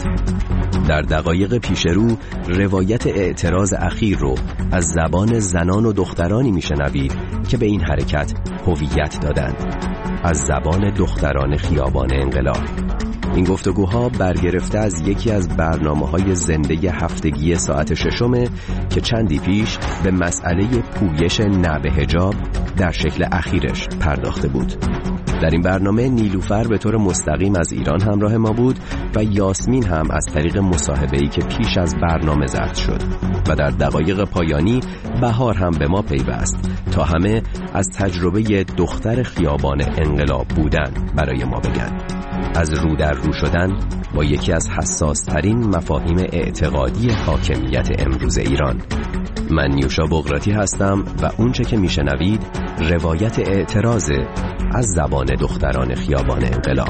در دقایق پیش رو روایت اعتراض اخیر رو از زبان زنان و دخترانی میشنوید که به این حرکت هویت دادند، از زبان دختران خیابان انقلاب. این گفتگوها برگرفته از یکی از برنامه‌های زنده هفتگی ساعت ششمه که چندی پیش به مسئله پویش نه به حجاب در شکل اخیرش پرداخته بود. در این برنامه نیلوفر به طور مستقیم از ایران همراه ما بود و یاسمین هم از طریق مصاحبه‌ای که پیش از برنامه ضبط شد و در دقایق پایانی بهار هم به ما پیوست تا همه از تجربه دختر خیابان انقلاب بودن برای ما بگن، از رو در رو شدن با یکی از حساس ترین مفاهیم اعتقادی حاکمیت امروز ایران. من نیوشا بغراتی هستم و اونچه که میشنوید روایت اعتراض از زبان دختران خیابان انقلاب.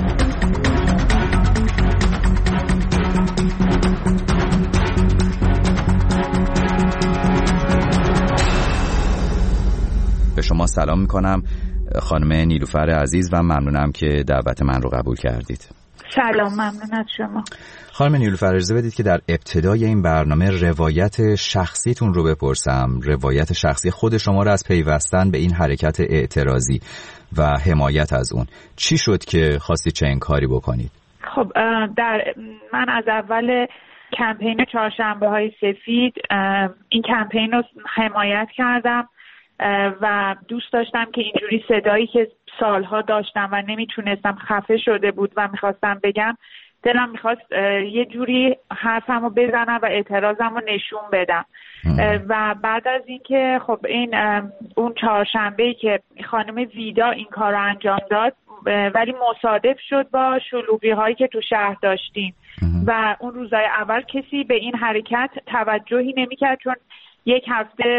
به شما سلام میکنم خانم نیلوفر عزیز و ممنونم که دعوت من رو قبول کردید. سلام، ممنون از شما. خانم نیلوفر اجازه بدید که در ابتدای این برنامه روایت شخصیتون رو بپرسم، روایت شخصی خود شما رو از پیوستن به این حرکت اعتراضی و حمایت از اون. چی شد که خواستی چنین کاری بکنید؟ خب در من از اول کمپین چهارشنبه های سفید این کمپین رو حمایت کردم و دوست داشتم که اینجوری صدایی که سالها داشتم و نمیتونستم، خفه شده بود و میخواستم بگم، دلم میخواست یه جوری حرفم رو بزنم و اعتراضم رو نشون بدم. و بعد از اینکه خب این اون چهارشنبه‌ای که خانم ویدا این کار رو انجام داد ولی مصادف شد با شلوغی هایی که تو شهر داشتیم و اون روزای اول کسی به این حرکت توجهی نمیکرد چون یک هفته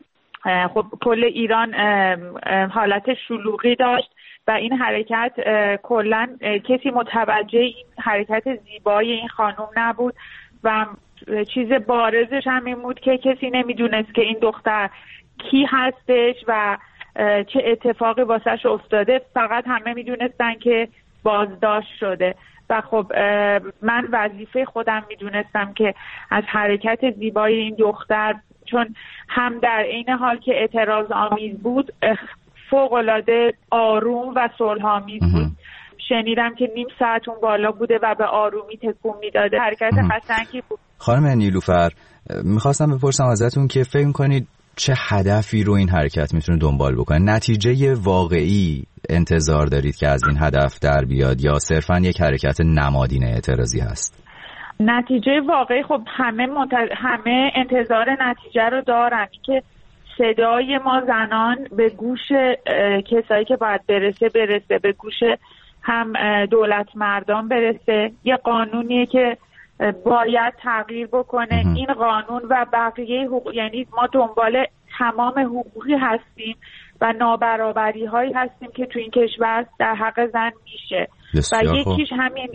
خب کل ایران حالت شلوغی داشت و این حرکت کلا کسی متوجه این حرکت زیبای این خانم نبود و چیز بارزش هم این بود که کسی نمیدونست که این دختر کی هستش و چه اتفاقی واسش افتاده، فقط همه میدونستن که بازداشت شده و خب من وظیفه خودم میدونستم که از حرکت زیبای این دختر، چون هم در عین حال که اعتراض آمیز بود فوق‌العاده آروم و صلح‌آمیز بود. شنیدم که نیم ساعت اون بالا بوده و به آرومی تکون میداده. حرکت قشنگی بود. خانم نیلوفر میخواستم بپرسم ازتون که فکر میکنید چه هدفی رو این حرکت میتونه دنبال بکنه؟ نتیجه واقعی انتظار دارید که از این هدف در بیاد یا صرفاً یک حرکت نمادین اعتراضی هست؟ نتیجه واقعی خب همه منتظر، همه انتظار نتیجه رو دارن که صدای ما زنان به گوش کسایی که باید برسه برسه، به گوش هم دولت مردان برسه. یه قانونیه که باید تغییر بکنه. این قانون و بقیه حقوق، یعنی ما دنبال تمام حقوقی هستیم و نابرابری هایی هستیم که تو این کشور در حق زن میشه و یکیش همین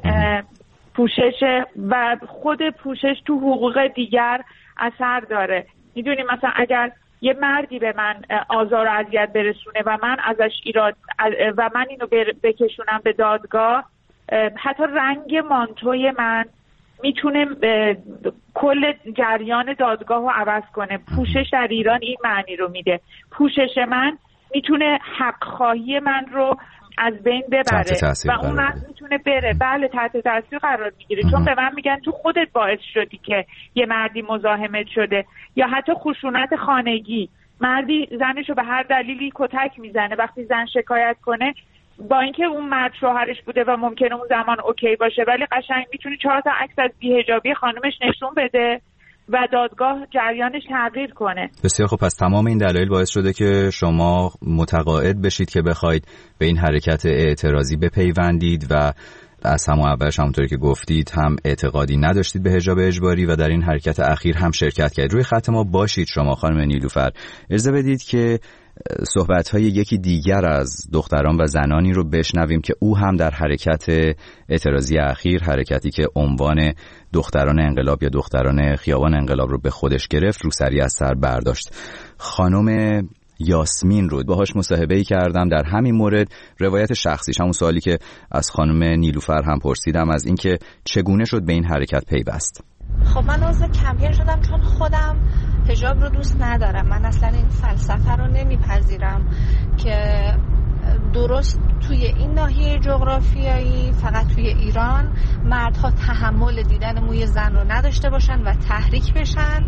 پوشش و خود پوشش تو حقوق دیگر اثر داره. میدونی مثلا اگر یه مردی به من آزار و اذیت برسونه و من ازش ایراد و من اینو بکشونم به دادگاه، حتی رنگ مانتوی من میتونه کل جریان دادگاه رو عوض کنه. پوشش در ایران این معنی رو میده. پوشش من میتونه حق خواهی من رو از بین ببره و اون مرد میتونه بره. بله تحت تاثیر قرار میگیره، چون به من میگن تو خودت باعث شدی که یه مردی مزاحمت شده. یا حتی خشونت خانگی، مردی زنش رو به هر دلیلی کتک میزنه، وقتی زن شکایت کنه با اینکه اون مرد شوهرش بوده و ممکنه اون زمان اوکی باشه، ولی قشنگ میتونه چهار تا عکس از بی‌حجابی خانمش نشون بده و دادگاه جریانش تغییر کنه. بسیار خب، پس تمام این دلایل باعث شده که شما متقاعد بشید که بخواید به این حرکت اعتراضی بپیوندید و از همون اولش همونطوری که گفتید هم اعتقادی نداشتید به حجاب اجباری و در این حرکت اخیر هم شرکت کردید. روی خط ما باشید شما خانم نیلوفر. اجازه بدید که صحبت‌های یکی دیگر از دختران و زنانی رو بشنویم که او هم در حرکت اعتراضی اخیر، حرکتی که عنوان دختران انقلاب یا دختران خیابان انقلاب رو به خودش گرفت، روسری از سر برداشت. خانم یاسمین رو باهاش مصاحبه‌ای کردم در همین مورد. روایت شخصیش، همون سوالی که از خانم نیلوفر هم پرسیدم، از اینکه چگونه شد به این حرکت پیوست. خب من عضو کمپین شدم چون خودم حجاب رو دوست ندارم. من اصلا این فلسفه رو نمیپذیرم که درست توی این ناحیه جغرافیایی، فقط توی ایران، مردها تحمل دیدن موی زن رو نداشته باشن و تحریک بشن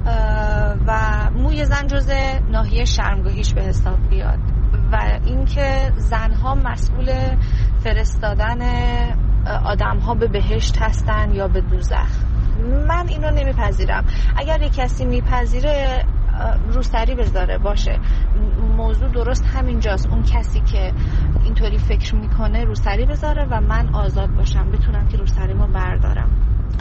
و موی زن جز ناحیه شرمگاهیش به حساب بیاد و اینکه زنها مسئول فرستادن آدمها به بهشت هستن یا به دوزخ. من اینو نمیپذیرم. اگر یک کسی میپذیره روسری بذاره باشه، موضوع درست همینجاست. اون کسی که اینطوری فکر میکنه روسری بذاره و من آزاد باشم، بتونم که روسریمو بردارم.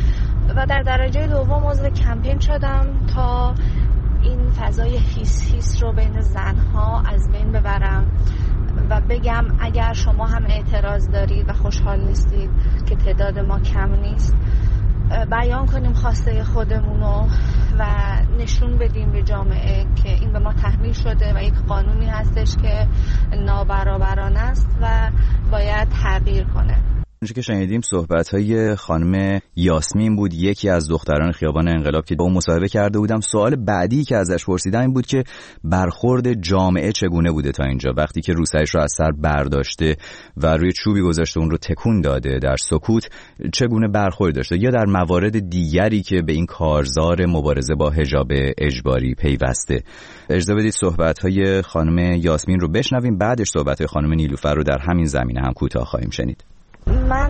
و در درجه دوم عضو کمپین شدم تا این فضای هیس هیس رو بین زنها از بین ببرم و بگم اگر شما هم اعتراض دارید و خوشحال نیستید که تعداد ما کم نیست، بیان کنیم خواسته خودمونو و نشون بدیم به جامعه که این به ما تحمیل شده و یک قانونی هستش که نابرابرانه است و باید تغییر کنه. اونجا که شنیدیم صحبت‌های خانم یاسمین بود، یکی از دختران خیابان انقلاب که با اون مصاحبه کرده بودم. سوال بعدی که ازش پرسیدم این بود که برخورد جامعه چگونه بوده تا اینجا، وقتی که روسریش رو از سر برداشته و روی چوبی گذاشته اون رو تکون داده در سکوت، چگونه برخورد داشته، یا در موارد دیگری که به این کارزار مبارزه با حجاب اجباری پیوسته. اجازه بدید صحبت‌های خانم یاسمین رو بشنویم، بعدش صحبت‌های خانم نیلوفر رو در همین زمینه هم کوتاه خواهیم شنید. من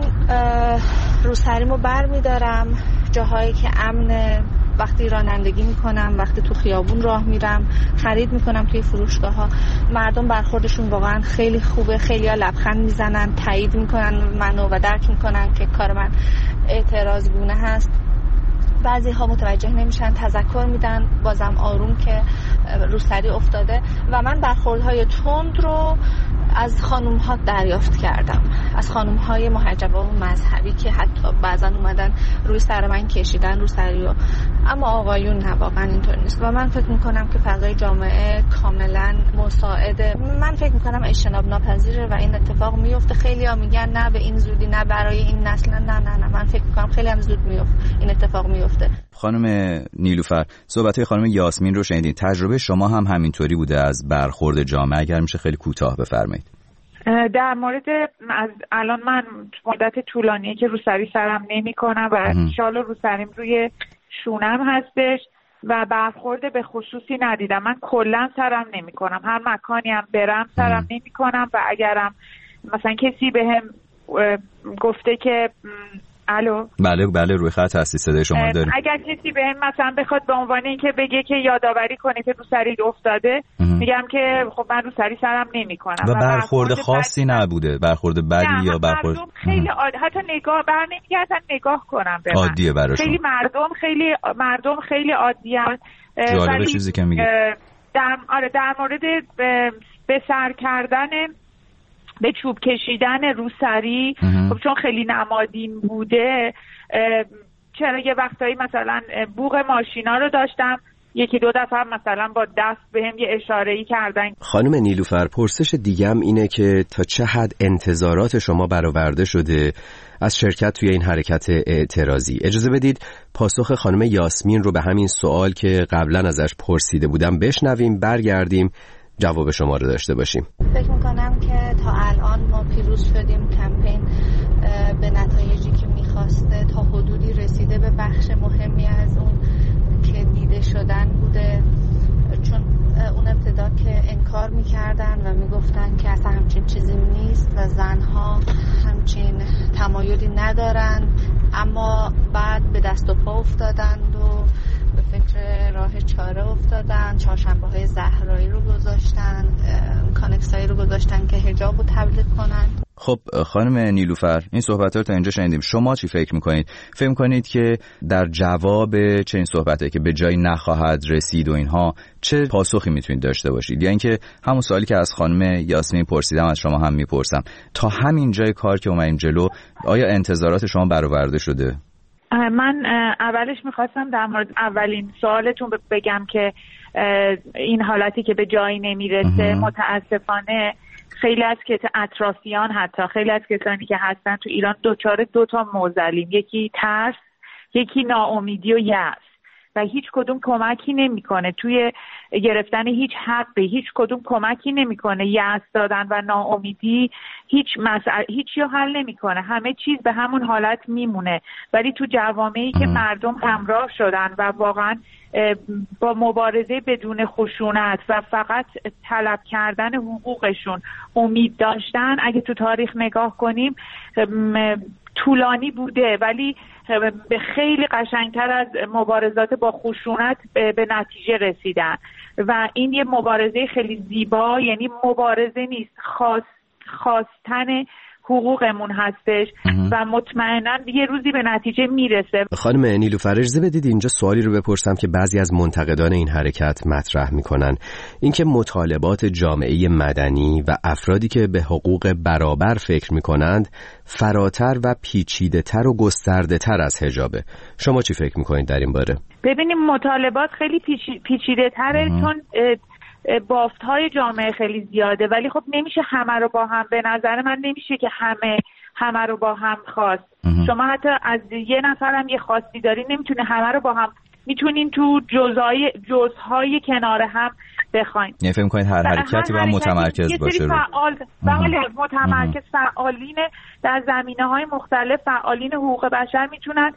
روسریمو بر میدارم جاهایی که امنه، وقتی رانندگی میکنم، وقتی تو خیابون راه میرم، خرید میکنم توی فروشگاه ها. مردم برخوردشون واقعا خیلی خوبه، خیلی ها لبخند میزنن، تایید میکنن منو و درک میکنن که کار من اعتراض گونه هست. بعضی ها متوجه نمیشن، تذکر میدن بازم آروم که روسری افتاده. و من برخوردهای تند رو از خانوم ها دریافت کردم، از خانوم های محجبه و مذهبی که حتی بعضا اومدن روی سر من کشیدن روسری رو، اما آقایون نه، واقعا اینطور نیست. و من فکر میکنم که فضای جامعه کاملا مساعده. من فکر میکنم اجتناب ناپذیره و این اتفاق میفته. خیلی ها میگن نه به این زودی، نه برای این نسل، نه نه نه, من فکر میکنم خیلی هم زود میفته این اتفاق میفته. خانم نیلوفر، صحبت‌های خانم یاسمین رو شنیدین، تجربه شما هم همینطوری بوده از برخورد جامعه؟ اگر میشه خیلی کوتاه بفرمایید. در مورد از الان من مدت طولانیه که روسری سرم نمی کنم و شال و روسریم روی شونم هستش و برخورد به خصوصی ندیدم. من کلا سرم نمی کنم، هر مکانی هم برم سرم نمی کنم و اگرم مثلا کسی به هم گفته که الو بله بله روی خط هستی، صدای شما داریم. اگر کسی به هم مثلا بخواد به عنوان اینکه بگه که یادآوری کنه که روسری افتاده، میگم که خب من روسری سرم نمیکنم و برخورد خاصی بد... نبوده، برخورد بدی یا برخورد خیلی عاد... حتی نگاه بر نمیگه اصلا نگاه کنم به من. عادیه براشون. خیلی مردم خیلی مردم خیلی عادیان. جالب چیزی که میگه در آره در مورد به سر کردن به چوب کشیدن روسری، خب چون خیلی نمادین بوده، چرا یه وقتایی مثلا بوق ماشینا رو داشتم، یکی دو دفعه مثلا با دست بهم یه اشاره‌ای کردن. خانم نیلوفر، پرسش دیگم اینه که تا چه حد انتظارات شما برآورده شده از شرکت توی این حرکت اعتراضی؟ اجازه بدید پاسخ خانم یاسمین رو به همین سوال که قبلا ازش پرسیده بودم بشنویم، برگردیم جواب شما رو داشته باشیم. فکر میکنم که تا الان ما پیروز شدیم، کمپین به نتایجی که میخواسته تا حدودی رسیده، به بخش مهمی از اون که دیده شدن بوده، چون اون ابتدا که انکار میکردن و میگفتن که اصلا همچین چیزی نیست و زنها همچین تمایلی ندارن، اما بعد به دست و پا افتادند و به فکر راه چاره افتادن، چهارشنبه های زهرایی رو گذاشتن، کانکسایی رو گذاشتن که حجاب رو تبلیغ کنن. خب خانم نیلوفر، این صحبت‌ها رو تا اینجا شنیدیم، شما چی فکر میکنید؟ فکر میکنید که در جواب چه این صحبتایی که به جایی نخواهد رسید و اینها چه پاسخی میتونید داشته باشید؟ یا اینکه همون سوالی که از خانم یاسمین پرسیدم از شما هم میپرسم، تا همین جای کار که اومدیم جلو آیا انتظارات شما برآورده شده؟ من اولش میخواستم در مورد اولین سوالتون بگم که این حالتی که به جایی نمیرسه، متاسفانه خیلی از که اطرافیان، حتی خیلی از کسانی که هستن تو ایران دوچار دو تا معضلیم، یکی ترس، یکی ناامیدی و یأس، و هیچ کدوم کمکی نمیکنه توی گرفتن هیچ حقی، هیچ کدوم کمکی نمیکنه. یأس دادن و ناامیدی هیچ مسئله هیچی رو حل نمیکنه، همه چیز به همون حالت میمونه. ولی تو جوامعی که مردم همراه شدن و واقعا با مبارزه بدون خشونت و فقط طلب کردن حقوقشون امید داشتن، اگه تو تاریخ نگاه کنیم طولانی بوده ولی به خیلی قشنگتر از مبارزات با خشونت به نتیجه رسیدن و این یه مبارزه خیلی زیبا، یعنی مبارزه نیست، خواست خواستن حقوقمون هستش و مطمئنا یه روزی به نتیجه میرسه. خانم نیلوفر، اجازه بدید اینجا سوالی رو بپرسم که بعضی از منتقدان این حرکت مطرح میکنن، اینکه مطالبات جامعه مدنی و افرادی که به حقوق برابر فکر میکنند فراتر و پیچیده تر و گسترده تر از حجابه. شما چی فکر میکنید در این باره؟ ببینیم مطالبات خیلی پیچیده تره چون بافت های جامعه خیلی زیاده، ولی خب نمیشه همه رو با هم، به نظر من نمیشه که همه همه رو با هم خواست. شما حتی از یه نفر هم یه خواستی دارین نمیتونه همه رو با هم، میتونین تو جزهای جزهای کنار هم بخواین. یعنی فکر می‌کنید هر حرکتی باید متمرکز باشه رو فعال بله متمرکز فعالین در زمینه‌های مختلف، فعالین حقوق بشر میتونن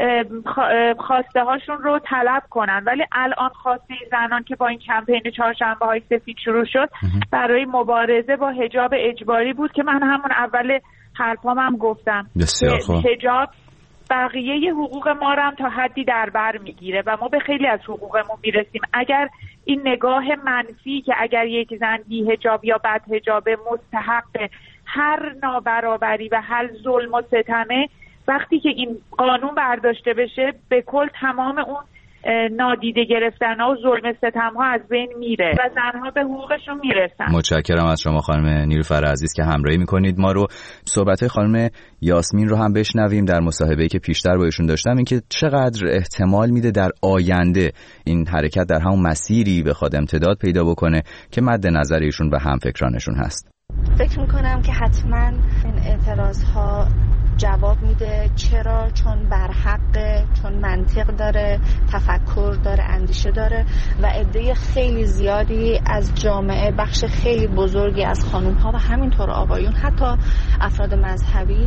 خواسته هاشون رو طلب کنن. ولی الان خواسته زنان که با این کمپین چهارشنبه های سفید شروع شد برای مبارزه با حجاب اجباری بود که من همون اول حرفام هم گفتم حجاب بقیه حقوق ما رو هم تا حدی در بر میگیره و ما به خیلی از حقوقمون میرسیم. اگر این نگاه منفی که اگر یک زن بی حجاب یا بد حجاب مستحق هر نابرابری و هر ظلم و ستمه، وقتی که این قانون برداشته بشه به کل تمام اون نادیده گرفتن ها و ظلم ستم ها از بین میره و زنها به حقوقشون میرسن. متشکرم از شما خانم نیلوفر عزیز که همراهی میکنید ما رو. صحبت خانم یاسمین رو هم بشنویم در مصاحبه‌ای که پیشتر با ایشون داشتم، اینکه چقدر احتمال میده در آینده این حرکت در همون مسیری بخواد امتداد پیدا بکنه که مد نظر ایشون و همفکرانشون هست. فکر میکنم که حتما این اعتراض ها جواب میده. چرا؟ چون برحقه، چون منطق داره، تفکر داره، اندیشه داره و عده خیلی زیادی از جامعه، بخش خیلی بزرگی از خانوم ها و همینطور آقایون، حتی افراد مذهبی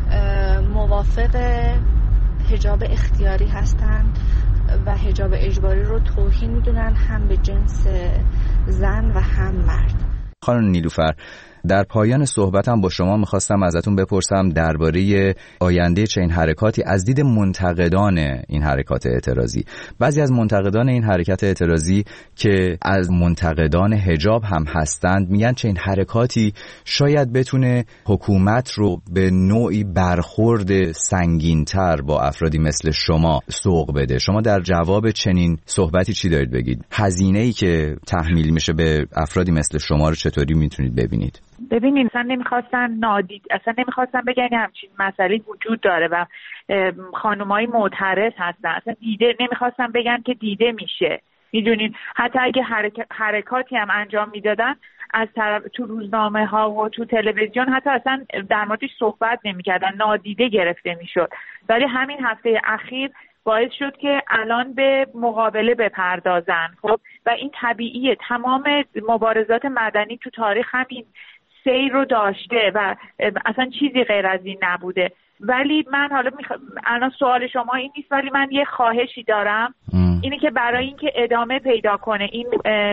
موافق حجاب اختیاری هستند و حجاب اجباری رو توهین میدونن هم به جنس زن و هم مرد. خانم نیلوفر، در پایان صحبتم با شما میخواستم ازتون بپرسم درباره آینده چنین حرکاتی از دید منتقدان این حرکات اعتراضی. بعضی از منتقدان این حرکت اعتراضی که از منتقدان حجاب هم هستند میگن چنین حرکاتی شاید بتونه حکومت رو به نوعی برخورد سنگین‌تر با افرادی مثل شما سوق بده. شما در جواب چنین صحبتی چی دارید بگید؟ هزینه‌ای که تحمیل میشه به افرادی مثل شما رو چطوری میتونید ببینید؟ ببینید اصلا نمیخواستن نادید اصلا نمیخواستن بگن همچین مسئله وجود داره و خانمای معترض هستن، اصلا دیده نمیخواستن بگن که دیده میشه. میدونید حتی اگه حرک... حرکاتی هم انجام میدادن از طرف تو روزنامه ها و تو تلویزیون حتی اصلا در موردش صحبت نمیکردن، نادیده گرفته میشد. ولی همین هفته اخیر باعث شد که الان به مقابله بپردازن. خب و این طبیعیه، تمام مبارزات مدنی تو تاریخ همین سیر رو داشته و اصلا چیزی غیر از این نبوده. ولی من حالا میخ... الان سوال شما این نیست، ولی من یه خواهشی دارم ام. اینه که برای اینکه ادامه پیدا کنه این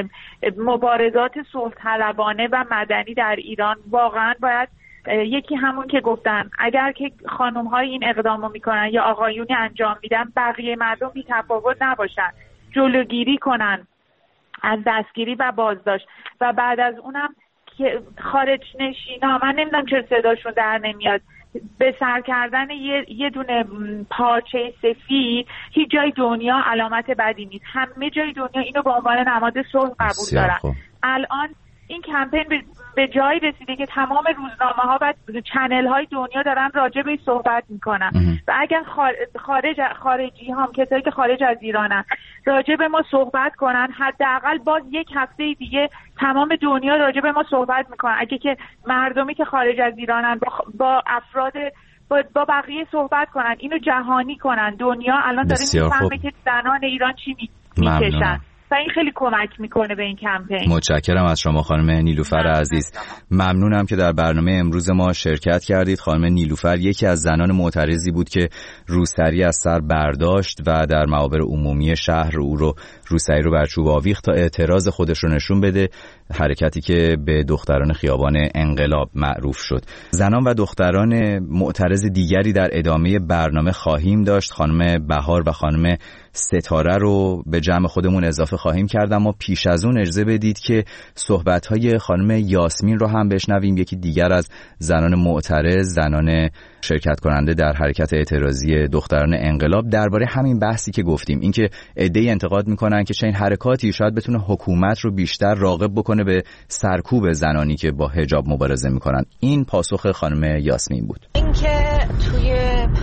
مبارزات صلح طلبانه و مدنی در ایران، واقعا باید یکی همون که گفتن اگر که خانم های این اقدامو میکنن یا آقایونی انجام میدن، بقیه مردم بی تفاوت نباشن، جلوگیری کنن از دستگیری و بازداشت. و بعد از اونم که خارج نشینا، من نمیدونم چرا صداشون در نمیاد، به سر کردن یه, یه دونه پارچه سفید هیچ جای دنیا علامت بدی نیست. همه جای دنیا اینو به عنوان نماد صلح قبول دارن. الان این کمپین به جایی رسیده که تمام روزنامه ها و چنل های دنیا دارن راجع به این صحبت میکنن و اگر خارج خارجی هم کسایی که خارج از ایرانن راجع به ما صحبت کنن، حداقل باز یک هفته دیگه تمام دنیا راجع به ما صحبت میکنن. اگه که مردمی که خارج از ایرانن با, با افراد با, با بقیه صحبت کنن، اینو جهانی کنن، دنیا الان داره میفهمه که زنان ایران چی میکشن و این خیلی کمک میکنه به این کمپین. متشکرم از شما خانم نیلوفر عزیز. ممنونم که در برنامه امروز ما شرکت کردید. خانم نیلوفر یکی از زنان معترضی بود که روسری از سر برداشت و در معابر عمومی شهر او رو روسری رو بر چوب آویخت تا اعتراض خودش رو نشون بده، حرکتی که به دختران خیابان انقلاب معروف شد. زنان و دختران معترض دیگری در ادامه برنامه خواهیم داشت. خانم بهار و خانم ستاره رو به جمع خودمون اضافه خواهیم کرد، اما پیش از اون اجازه بدید که صحبت‌های خانم یاسمین رو هم بشنویم، یکی دیگر از زنان معترض، زنان شرکت کننده در حرکت اعتراضی دختران انقلاب، درباره همین بحثی که گفتیم، اینکه عده‌ای انتقاد میکنن که چنین حرکاتی شاید بتونه حکومت رو بیشتر راغب بکنه به سرکوب زنانی که با حجاب مبارزه میکنن. این پاسخ خانم یاسمین بود. اینکه توی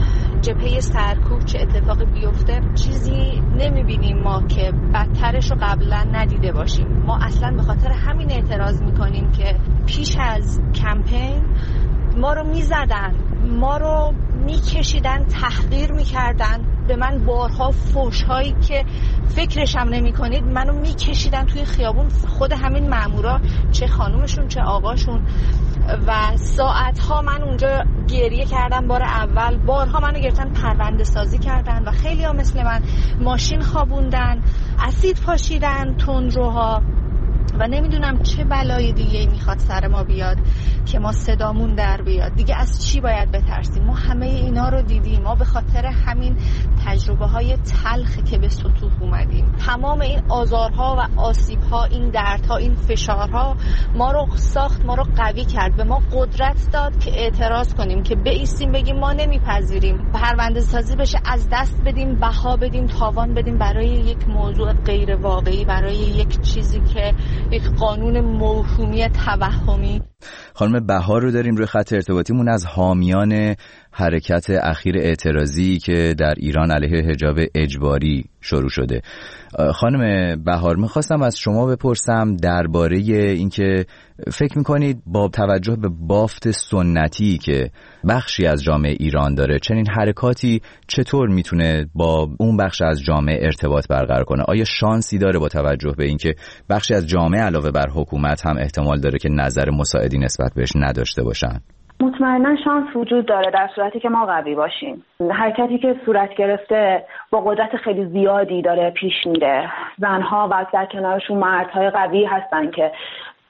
جبهه سرکوب چه اتفاقی بیفته چیزی نمیبینیم ما که بدترش رو قبلا ندیده باشیم. ما اصلا به خاطر همین اعتراض میکنیم که پیش از کمپین ما رو میزدن، ما رو میکشیدن، تحقیر میکردن. به من بارها فوش هایی که فکرش هم نمی کنید منو میکشیدن توی خیابون، خود همین مامورا، چه خانومشون چه آقاشون. و ساعت ها من اونجا گریه کردم. بار اول بارها منو گرفتن پرونده سازی کردن و خیلی ها مثل من ماشین خوابوندن، اسید پاشیدن تندروها و نمیدونم چه بلای دیگه میخواد سر ما بیاد که ما صدامون در بیاد. دیگه از چی باید بترسیم؟ ما همه اینا رو دیدیم. ما به خاطر همین تجربه های تلخ که به سطوح اومدیم، تمام این آزارها و آسیبها، این دردها، این فشارها ما رو ساخت، ما رو قوی کرد، به ما قدرت داد که اعتراض کنیم، که بایستیم بگیم ما نمیپذیریم، پرونده سازی بشه، از دست بدیم، بها بدیم، تاوان بدیم برای یک موضوع غیر واقعی، برای یک چیزی که یک قانون موهومی توهمی. خانم بهار رو داریم روی خط ارتباطیمون، از حامیان حرکت اخیر اعتراضی که در ایران علیه حجاب اجباری شروع شده. خانم بهار، میخواستم از شما بپرسم درباره اینکه فکر میکنید با توجه به بافت سنتی که بخشی از جامعه ایران داره، چنین حرکاتی چطور میتونه با اون بخش از جامعه ارتباط برقرار کنه؟ آیا شانسی داره با توجه به اینکه بخشی از جامعه علاوه بر حکومت هم احتمال داره که نظر مساعدی نسبت بهش نداشته باشن؟ مطمئنا شانس وجود داره در صورتی که ما قوی باشیم. حرکتی که صورت گرفته با قدرت خیلی زیادی داره پیش میره. زنها و در کنارشون مردهای قوی هستن که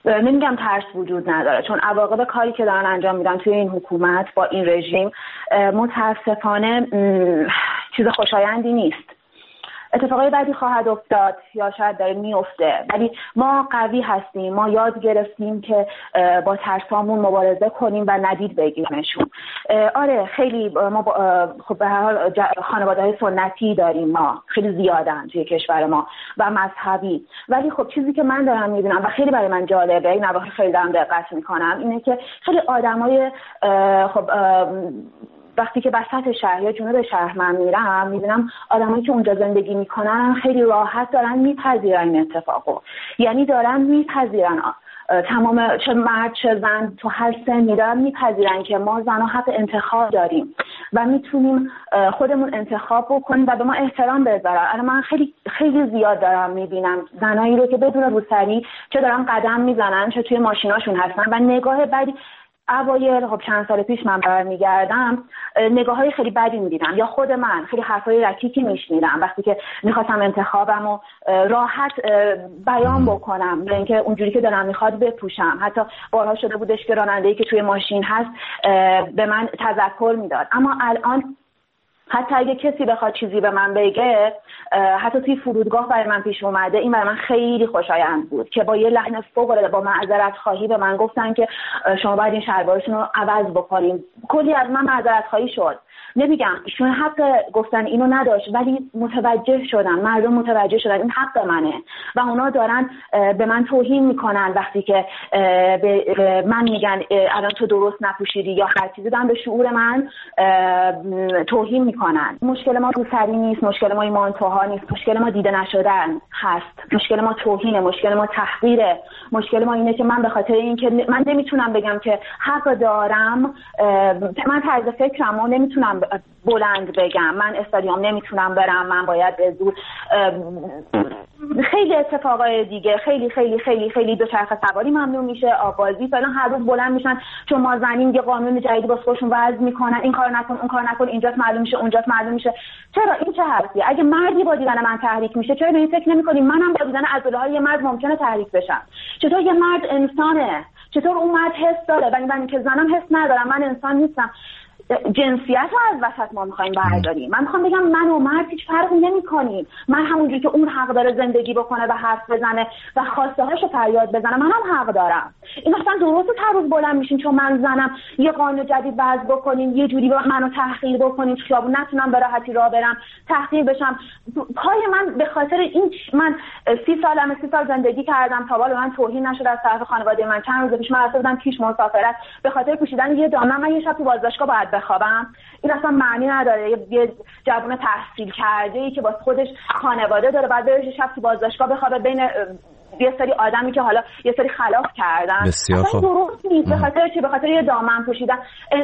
نمیگم ترس وجود نداره، چون عواقب کاری که دارن انجام میدن توی این حکومت با این رژیم متاسفانه چیز خوشایندی نیست. اتفاقای بدی خواهد افتاد یا شاید داره میفته، ولی ما قوی هستیم. ما یاد گرفتیم که با ترسامون مبارزه کنیم و ندید بگیرمشون. آره خیلی ما خب به هر حال خانواده‌های سنتی داریم، ما خیلی زیادن توی کشور ما و مذهبی، ولی خب چیزی که من دارم میبینم و خیلی برای من جالبه، این نواحی خیلی دارم دقت میکنم، اینه که خیلی آدمای خب وقتی که وسط شهر یا جنوب شهر من میرم میبینم آدمایی که اونجا زندگی میکنن خیلی راحت دارن میپذیرن این اتفاقو، یعنی دارن میپذیرن تمام چه مرد چه زن تو هر سنی دارن میپذیرن که ما زنها حق انتخاب داریم و میتونیم خودمون انتخاب بکنیم و به ما احترام بذارن. الان من خیلی خیلی زیاد دارم میبینم زنایی رو که بدون روسری چه دارن قدم میزنن چه توی ماشیناشون هستن و نگاه بعدی اوایل خب چند سال پیش من برمیگردم نگاه های خیلی بدی میدیدم، یا خود من خیلی حرفای رکیکی میشنیدم وقتی که میخواستم انتخابم و راحت بیان بکنم، به اینکه اونجوری که دلم میخواد بپوشم. حتی بارها شده بودش که راننده‌ای که توی ماشین هست به من تذکر میداد. اما الان حتی اگه کسی بخواد چیزی به من بگه، حتی توی فرودگاه برای من پیش اومده، این برای من خیلی خوشایند بود که با یه لحن فوق‌العاده با معذرت خواهی به من گفتن که شما باید این شلوارتون رو عوض بکنین. کلی از من معذرت خواهی شد. نمیگم ایشون حق گفتن اینو نداشت، ولی متوجه شدن، مردم متوجه شدن این حق منه و اونا دارن به من توهین میکنن وقتی که به من میگن الان تو درست نپوشیدی یا هر چیزی، دارن به شعور من توهین میکنن. مشکل ما روسری نیست، مشکل ما ایمانتوها نیست، مشکل ما دیده نشدن هست، مشکل ما توهینه، مشکل ما تحقیره، مشکل ما اینه که من به خاطر اینکه من نمیتونم بگم که حق دارم، من طرز فکرمو نمیتونم بلند بگم، من استادیوم نمیتونم برم، من باید به زور خیلی اتفاقای دیگه، خیلی خیلی خیلی خیلی دوچرخه سواری ممنوع میشه، آبازی فعلا هر روز بلند میشن چون ما زنیم یه قانون جدید واسه خودشون وضع میکنن، این کار نکن اون کار نکن، اینجاست معلوم میشه اونجاست معلوم میشه. چرا این چه حرفیه؟ اگه مردی با دیدن من تحریک میشه، چرا به این فکر نمیکنیم منم با دیدن عضله‌های یه مرد ممکنه تحریک بشم؟ چطور یه مرد انسانه؟ چطور اون مرد حس داره ولی من که زنم حس ندارم، من انسان نیستم؟ جنسیت رو از وسط ما میخوایم برداریم. من میخوام بگم من و مرد هیچ فرقی نمی‌کنیم. من همونجوری که اون حق داره زندگی بکنه و حرف بزنه و خواسته هاشو فریاد بزنه، منم حق دارم. این اصلا درسته هر روز بلند میشین چون من زنم یه قانون جدید وضع بکنین، یه جوری منو تحقیر بکنین، خیابون نتونم به راحتی راه برم، تحقیر بشم. پای من به خاطر این من سی سالمه، سی سال زندگی کردم تا بالا من توهین نشد از طرف خانواده من. چند روز پیش من رفتم پیش مسافرت به خاطر پوشیدن یه دامن من یه شب تو بازداشتگاه باید بخوابم. این اصلا معنی نداره. یه جوان تحصیل کرده ای که با خودش خانواده داره بعد بره شب تو بازداشتگاه بخوابه بین یه سری آدمی که حالا یه سری خلاف کردن. بسیار خوب. درست نیست. به خاطر چی؟ به خاطر یه دامن پوشیدن.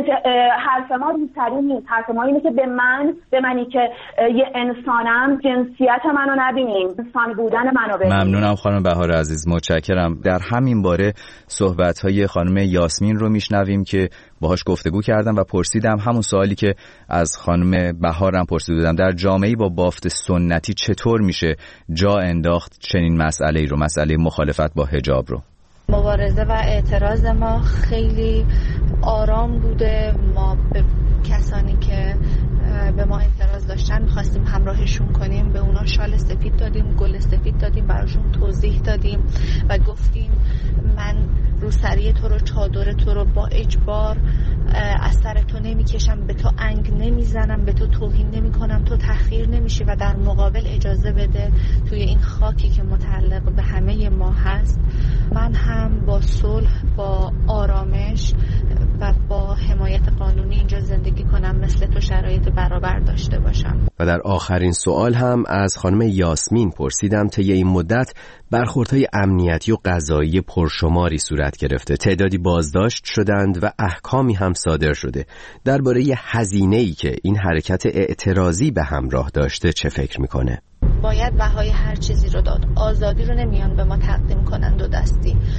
حرف ما روسری نیست. حرف ما اینه که به من به منی که یه انسانم جنسیت منو نبینیم، انسان بودن منو ببینیم. ممنونم خانم بهار عزیز، متشکرم. در همین باره صحبت‌های خانم یاسمین رو میشنویم که باهاش گفتگو کردم و پرسیدم همون سوالی که از خانم بهارم پرسیدم، در جامعه‌ای با بافت سنتی چطور میشه جا انداخت چنین مسئله‌ای رو، مسئله مخالفت با حجاب رو؟ مبارزه و اعتراض ما خیلی آرام بوده. ما به کسانی که به ما اعتراض داشتن می‌خواستیم همراهشون کنیم، به اونا شال سفید دادیم، گل سفید دادیم، براشون توضیح دادیم و گفتیم من روسری تو رو، چادر تو رو با اجبار از سر تو نمیکشم، به تو انگ نمیزنم، به تو توهین نمی کنم، تو تحقیر نمیشی و در مقابل اجازه بده توی این خاکی که متعلق به همه ما هست من هم با صلح، با آرامش و با حمایت قانونی اینجا زندگی کنم، مثل تو شرایط برابر داشته باشم. و در آخرین سوال هم از خانم یاسمین پرسیدم طی این مدت برخوردهای امنیتی و قضایی پرشماری صورت گرفته، تعدادی بازداشت شدند و احکامی هم صادر شده. درباره هزینه‌ای که این حرکت اعتراضی به همراه داشته چه فکر میکنه؟ باید بهای هر چیزی رو داد. آزادی رو نمیان به ما تقدیم کنن دو دستی.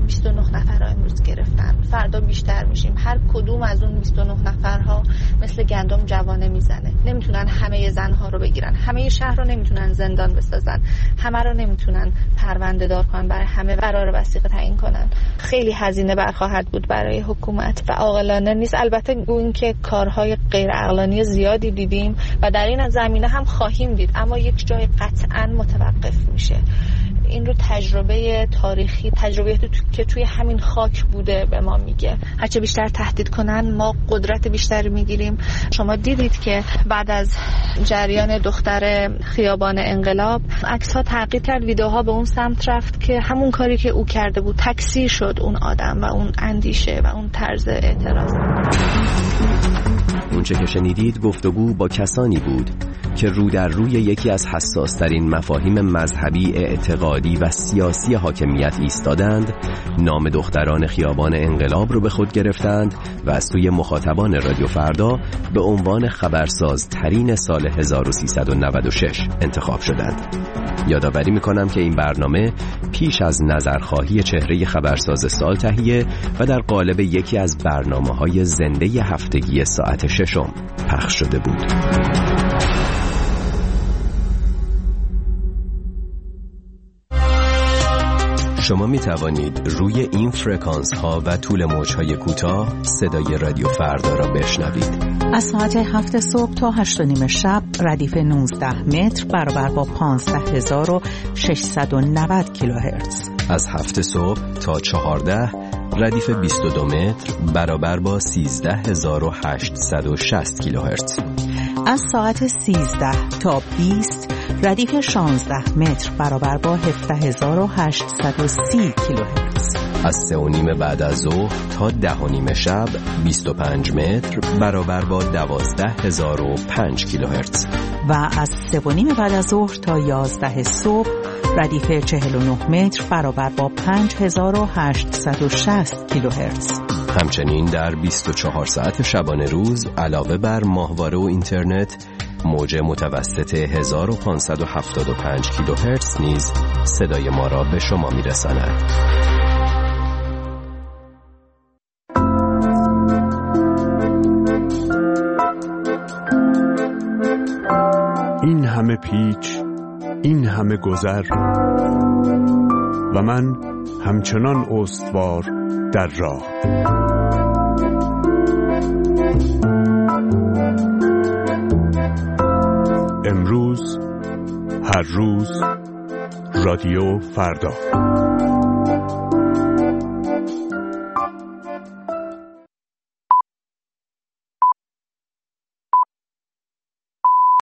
بیست و نه نفر رو امروز گرفتن، فردا بیشتر میشیم. هر کدوم از اون بیست و نه نفرها مثل گندم جوانه میزنه. نمیتونن همه زنها رو بگیرن، همه شهر رو نمیتونن زندان بسازن، همه رو نمیتونن پرونده دار کنن، برای همه قرار وثیقه تعیین کنن. خیلی هزینه برخواهد بود برای حکومت و عاقلانه نیست. البته اون که کارهای غیر عقلانی زیادی دیدیم و در این زمینه هم خواهیم دید، اما یک جای قطعاً متوقف میشه. این رو تجربه تاریخی، تجربیاتی که توی همین خاک بوده به ما میگه. هرچه بیشتر تهدید کنن ما قدرت بیشتری میگیریم. شما دیدید که بعد از جریان دختر خیابان انقلاب عکس‌ها تغییر کرد، ویدیوها به اون سمت رفت که همون کاری که او کرده بود تکثیر شد، اون آدم و اون اندیشه و اون طرز اعتراض. اونچه که شنیدید گفتگو با کسانی بود که رو در روی یکی از حساس‌ترین مفاهیم مذهبی، اعتقادی و سیاسی حاکمیت ایستادند، نام دختران خیابان انقلاب رو به خود گرفتند و از سوی مخاطبان رادیو فردا به عنوان خبرساز ترین سال هزار و سیصد و نود و شش انتخاب شدند. یادآوری میکنم که این برنامه پیش از نظرخواهی چهره خبرساز سال تهیه و در قالب یکی از برنامه‌های زنده هفتگی ساعت ششم پخش شده بود. شما می توانید روی این فرکانس ها و طول موج های کوتاه صدای رادیو فردا را بشنوید. از ساعت هفت صبح تا هشت و نیم شب ردیف نوزده متر برابر با پانزده هزار و ششصد و نود کیلوهرتز. از هفت صبح تا چهارده ردیف بیست و دو متر برابر با سیزده هزار و هشتصد و شصت کیلوهرتز. از ساعت سیزده تا بیست ردیف شانزده متر برابر با هفده هزار و هشتصد و سی کیلوهرتز. از سه و نیم بعد از ظهر تا ده و نیم شب بیست و پنج متر برابر با دوازده هزار و پنج کیلوهرتز. و از سه و نیم بعد از ظهر تا یازده صبح ردیف چهل و نه متر برابر با پنج هزار و هشتصد و شصت کیلوهرتز. همچنین در بیست و چهار ساعت شبانه روز علاوه بر ماهواره و اینترنت، موج متوسط هزار و پانصد و هفتاد و پنج کیلوهرتز نیز صدای ما را به شما میرساند. این همه پیچ، این همه گذر و من همچنان استوار در راه. امروز، هر روز، رادیو فردا.